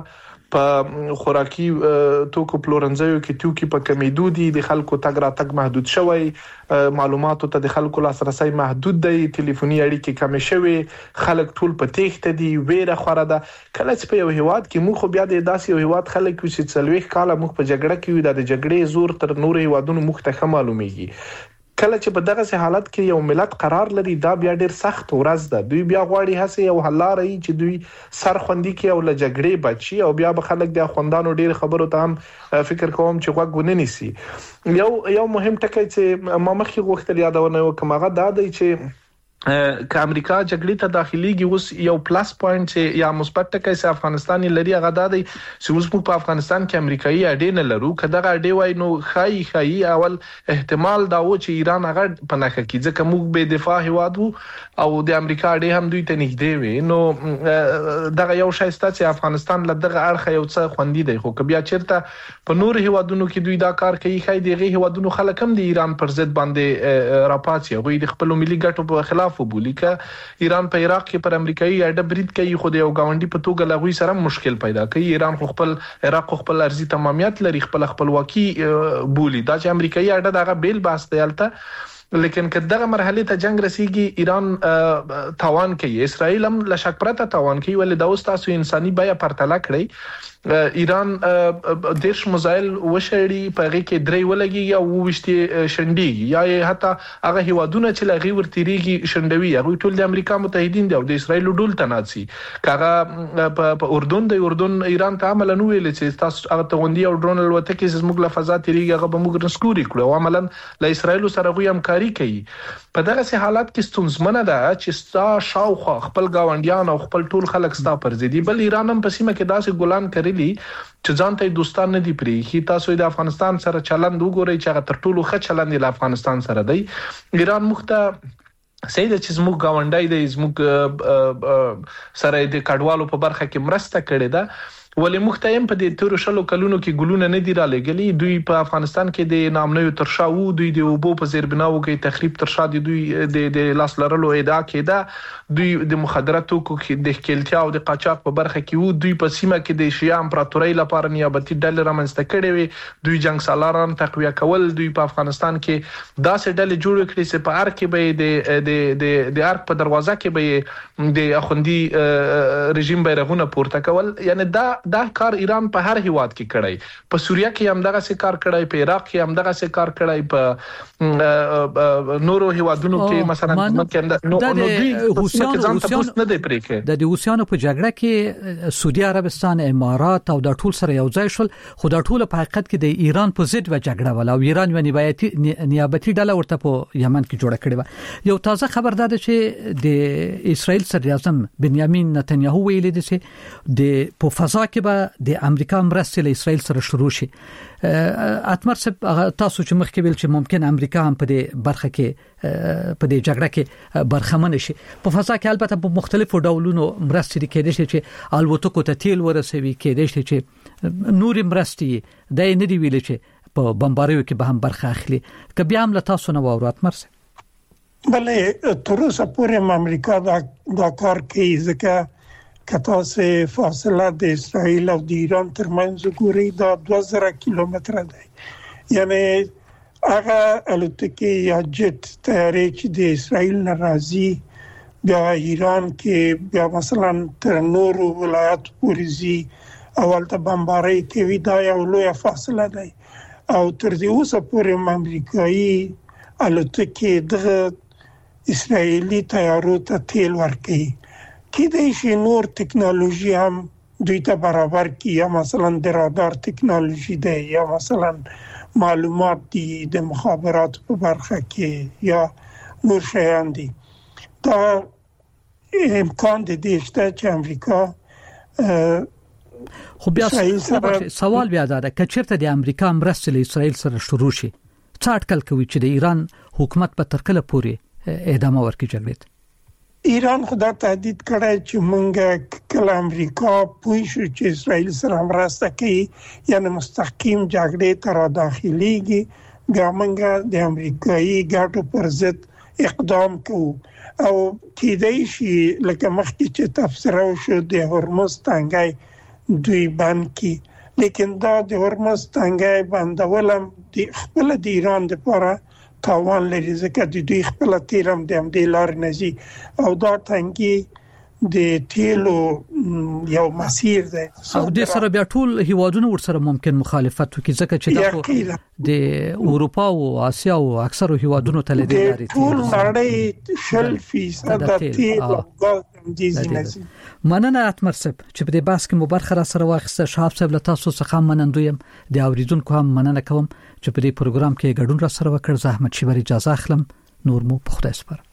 [SPEAKER 5] په خوراکي توکو پلورنځیو کې توکي په کمیدو دي، د خلکو تګ راتګ محدود شوی، معلوماتو ته د خلکو لاسرسي محدود دی، ټلیفوني اړیکې کم شوي، خلک ټول په تېښته دي، ویره خوره ده. کله چې په یو هیواد کې موږ خو بیا د داسې یو هیواد خلک یو چې څلوېښت کاله موږ په جګړه کې یو د جګړې زور تر نورو هیوادونو موږ ته ښه معلومیږي. کله چې په دغه حالت کې یو ملت قرار لري، دا بیا ډېر سخت ورځ ده. دوی بیا غواړي هڅه یو حل لاري چې دوی سر خوندي کې او له جګړې بچي، او بیا به خلک د خوندانو ډېر خبرو ته هم فکر کوم چې غوږ ونه نیسي. یو یو مهم ټکی چې ما مخکې غوښتل یادونه وکم هغه دا دی چې که امریکا جګړې ته داخليږي، اوس یو پلس پوینټ چې یا مثبت ټکی چې افغانستان لري هغه دا دی چې اوس موږ په افغانستان کې امریکایي اډې نه لرو. که دغه اډې وای نو خای خای اول احتمال دا و چې ایران هغه په نخښه کې، ځکه موږ به دفاع هواد وو او د امریکا اډې هم دوی ته نږدې وي. نو دغه یو شای ست چې افغانستان له دغه اړخ یو څه خوندي دی. خو که بیا چیرته په نور هیوادونو کې دوی دا کار کوي، خای دغه هیوادونو خلک هم د ایران پر ضد باندې راپاتې، هغه د خپل ملي ګټو په خلاف وبولي. که ایران په عراق کې پر امریکایي اډه برید کوي، خو د یو گاونډي په توګه لغوي سره مشکل پیدا کوي. ایران خو خپل عراق خپل ارزي تمامیت لري، خپل خپلواکي بولي. دا چې امریکایي اډه دغه بیل باس دیالته، لیکن که دغه مرحله ته جنگ رسیږي ایران تاوان کوي، اسرائیل هم لشک پرته تاوان کوي. ولې دا اوس تاسو انساني بیا پرتله کړی. ایران دیش مزایل وشړي، په هغه کې درې ولګي او وشتي شندېږي، یا حتی هغه هیوادونه چې لغوي ورتيريږي شندوي، هغه ټول د امریکا متحدین دي او د اسرائیل ډول تناسي. کاغه په اردن د اردن ایران ته عملاً ویل چې تاسو هغه توغندي او ډرون الوتکې چې زموږ له فضا تیریږي هغه به موږ نسکوري کړو، او عملاً له اسرائیل سره غوي همکاري کوي. په دغه حالت کې ستونزمنه ده چې ستا شاوخوا خپل گاونډیان او خپل ټول خلک ستا پر ضد، بل ایران هم په سیمه کې داسې ګلان کړي چې ځان ته دوستان نه دی پرې. تاسو د افغانستان سره چلند وګورئ چې هغه تر ټولو ښه چلند د افغانستان سره دی. ایران مخته سید چې زموږ گاونډای دی، زموږ سره د کډوالو په برخه کې مرسته کړې ده. ولې مختیم په دې تیر شلو کلونو کې ګلونه نه دی را لګلي. دوی په افغانستان کې د نامنوي ترشا وو، دوی د وبو په زیربناو کې تخریب ترشا دي، دوی د د لاس لرلو ادعا کېده، دوی د مخدراتو کې د ښکېلتیا او د قاچاق په برخه کې وو. دوی په سیمه کې د شیعه امپراتورۍ لپاره نیابتي ډلې رامنځته کړې وي، دوی جنگ سالاران تقویه کول. دوی په افغانستان کې داسې ډلې جوړ کړې چې په ارګ کې به د د د د ارګ په دروازه کې به د اخوندي رژیم بیرغونه پورته کول. یعنی دا دا کار ایران په هر هیواد کې کړی، په سوریه کې هم دغه څه کار کړی، په عراق کې هم دغه څه کار کړی، په نورو هیوادونو کې مثلا نو دوی روسیانو نه دی پرې کې.
[SPEAKER 1] د روسیانو په جګړه کې سعودي عربستان، امارات او د ټول سره یو ځای شول، خو د ټول په حقیقت کې د ایران په ضد و جګړه ولا، او ایران یو نیابتي نیابتي ډله ورته په یمن کې جوړه کړې و. یو تازه خبر ده چې د اسرائیل صدر اعظم بنیامین نتنیاهو ویلي دی چې د په فضا کې به د امریکا مرستې له اسرائیل سره شروع شي. اتمر تاسو چې مخکې ویل چې ممکن امریکا هم په دې برخه کې په دې جګړه کې برخمن شي. په فضا کې البته په مختلفو ډولونو مرستې کېدې شي چې الوتکو ته تیل ورسوي، کېدې شي چې نور مرستې د نه دی ویل چې په بمباریو کې به هم برخه اخلي. که بیا هم له تاسو نه واورو اتمر سه.
[SPEAKER 4] بلې تر اوسه پورې امریکا دا دا کار کوي، ځکه کته سه فاصله د اسرائیل او د ایران ترمنځ ګوري دا دوه زره کیلومتره دی. یعنی هغه الوتکې یا جت طیارې چې د اسرائیل نه راځي بیا ایران کې بیا مثلا تر نورو ولایت پورې ځي او البته بمباري کوي، دا یو لوی فاصله دی. او تر دې اوسه پورې امریکایي الوتکې د اسرائیلي طیارو ته تیل ورکوي. کېدای شي نور ټکنالوژي هم دوی ته برابر کی، یا مثلا د رادار ټکنالوژي دی، یا مثلا معلومات دي د مخابرات په برخه کې، یا نور شیان دي. دا امکان دی چې چې امریکا
[SPEAKER 1] خو بیا سوال بیا دا ده چې چیرته د امریکا مرستې له اسرائیل سره شروع شي، څه اټکل کوي چې د ایران حکومت په تر کله پورې ادامه ورکړي جګړې؟
[SPEAKER 4] ایران خدا تهدید کړی چې مونږ کله امریکا پوه شو چې اسرائیل سره مرسته کوي، یعنی مستحکم جګړې ته را داخليږي، بیا مونږ د امریکایي ګټو پر ضد اقدام کوو. او کېدای شي لکه مخکې چې تفسیر وشو د هرمز تنګی دوی باندې لیکن دا د هرمز تنګي باندولم د خپل د ایران د لپاره تاوان لري ځکه د دوی خپل تیرم د هم د لار نزي او دا تنګي د تیلو یو مسیر دی
[SPEAKER 1] او د سره بیا ټول هیوادونو ورسره ممکن مخالفت وکړي ځکه چې دا د اروپا او اسیا او اکثر هیوادونو ته لري
[SPEAKER 4] لري ټول نړۍ شل فیصد د تیل او غاز دیزي نزي
[SPEAKER 1] مننه اتمر صاحب چې په دې بحث کې مبارخه را سره واخیسته. شاب صاحب له تاسو څخه منندویم د اوریدونکو هم مننه کوم چې په دې پروګرام کې ګډون را سره وکړ. زحمت شي بر اجازه اخلم. نور مو په خدای سپارم.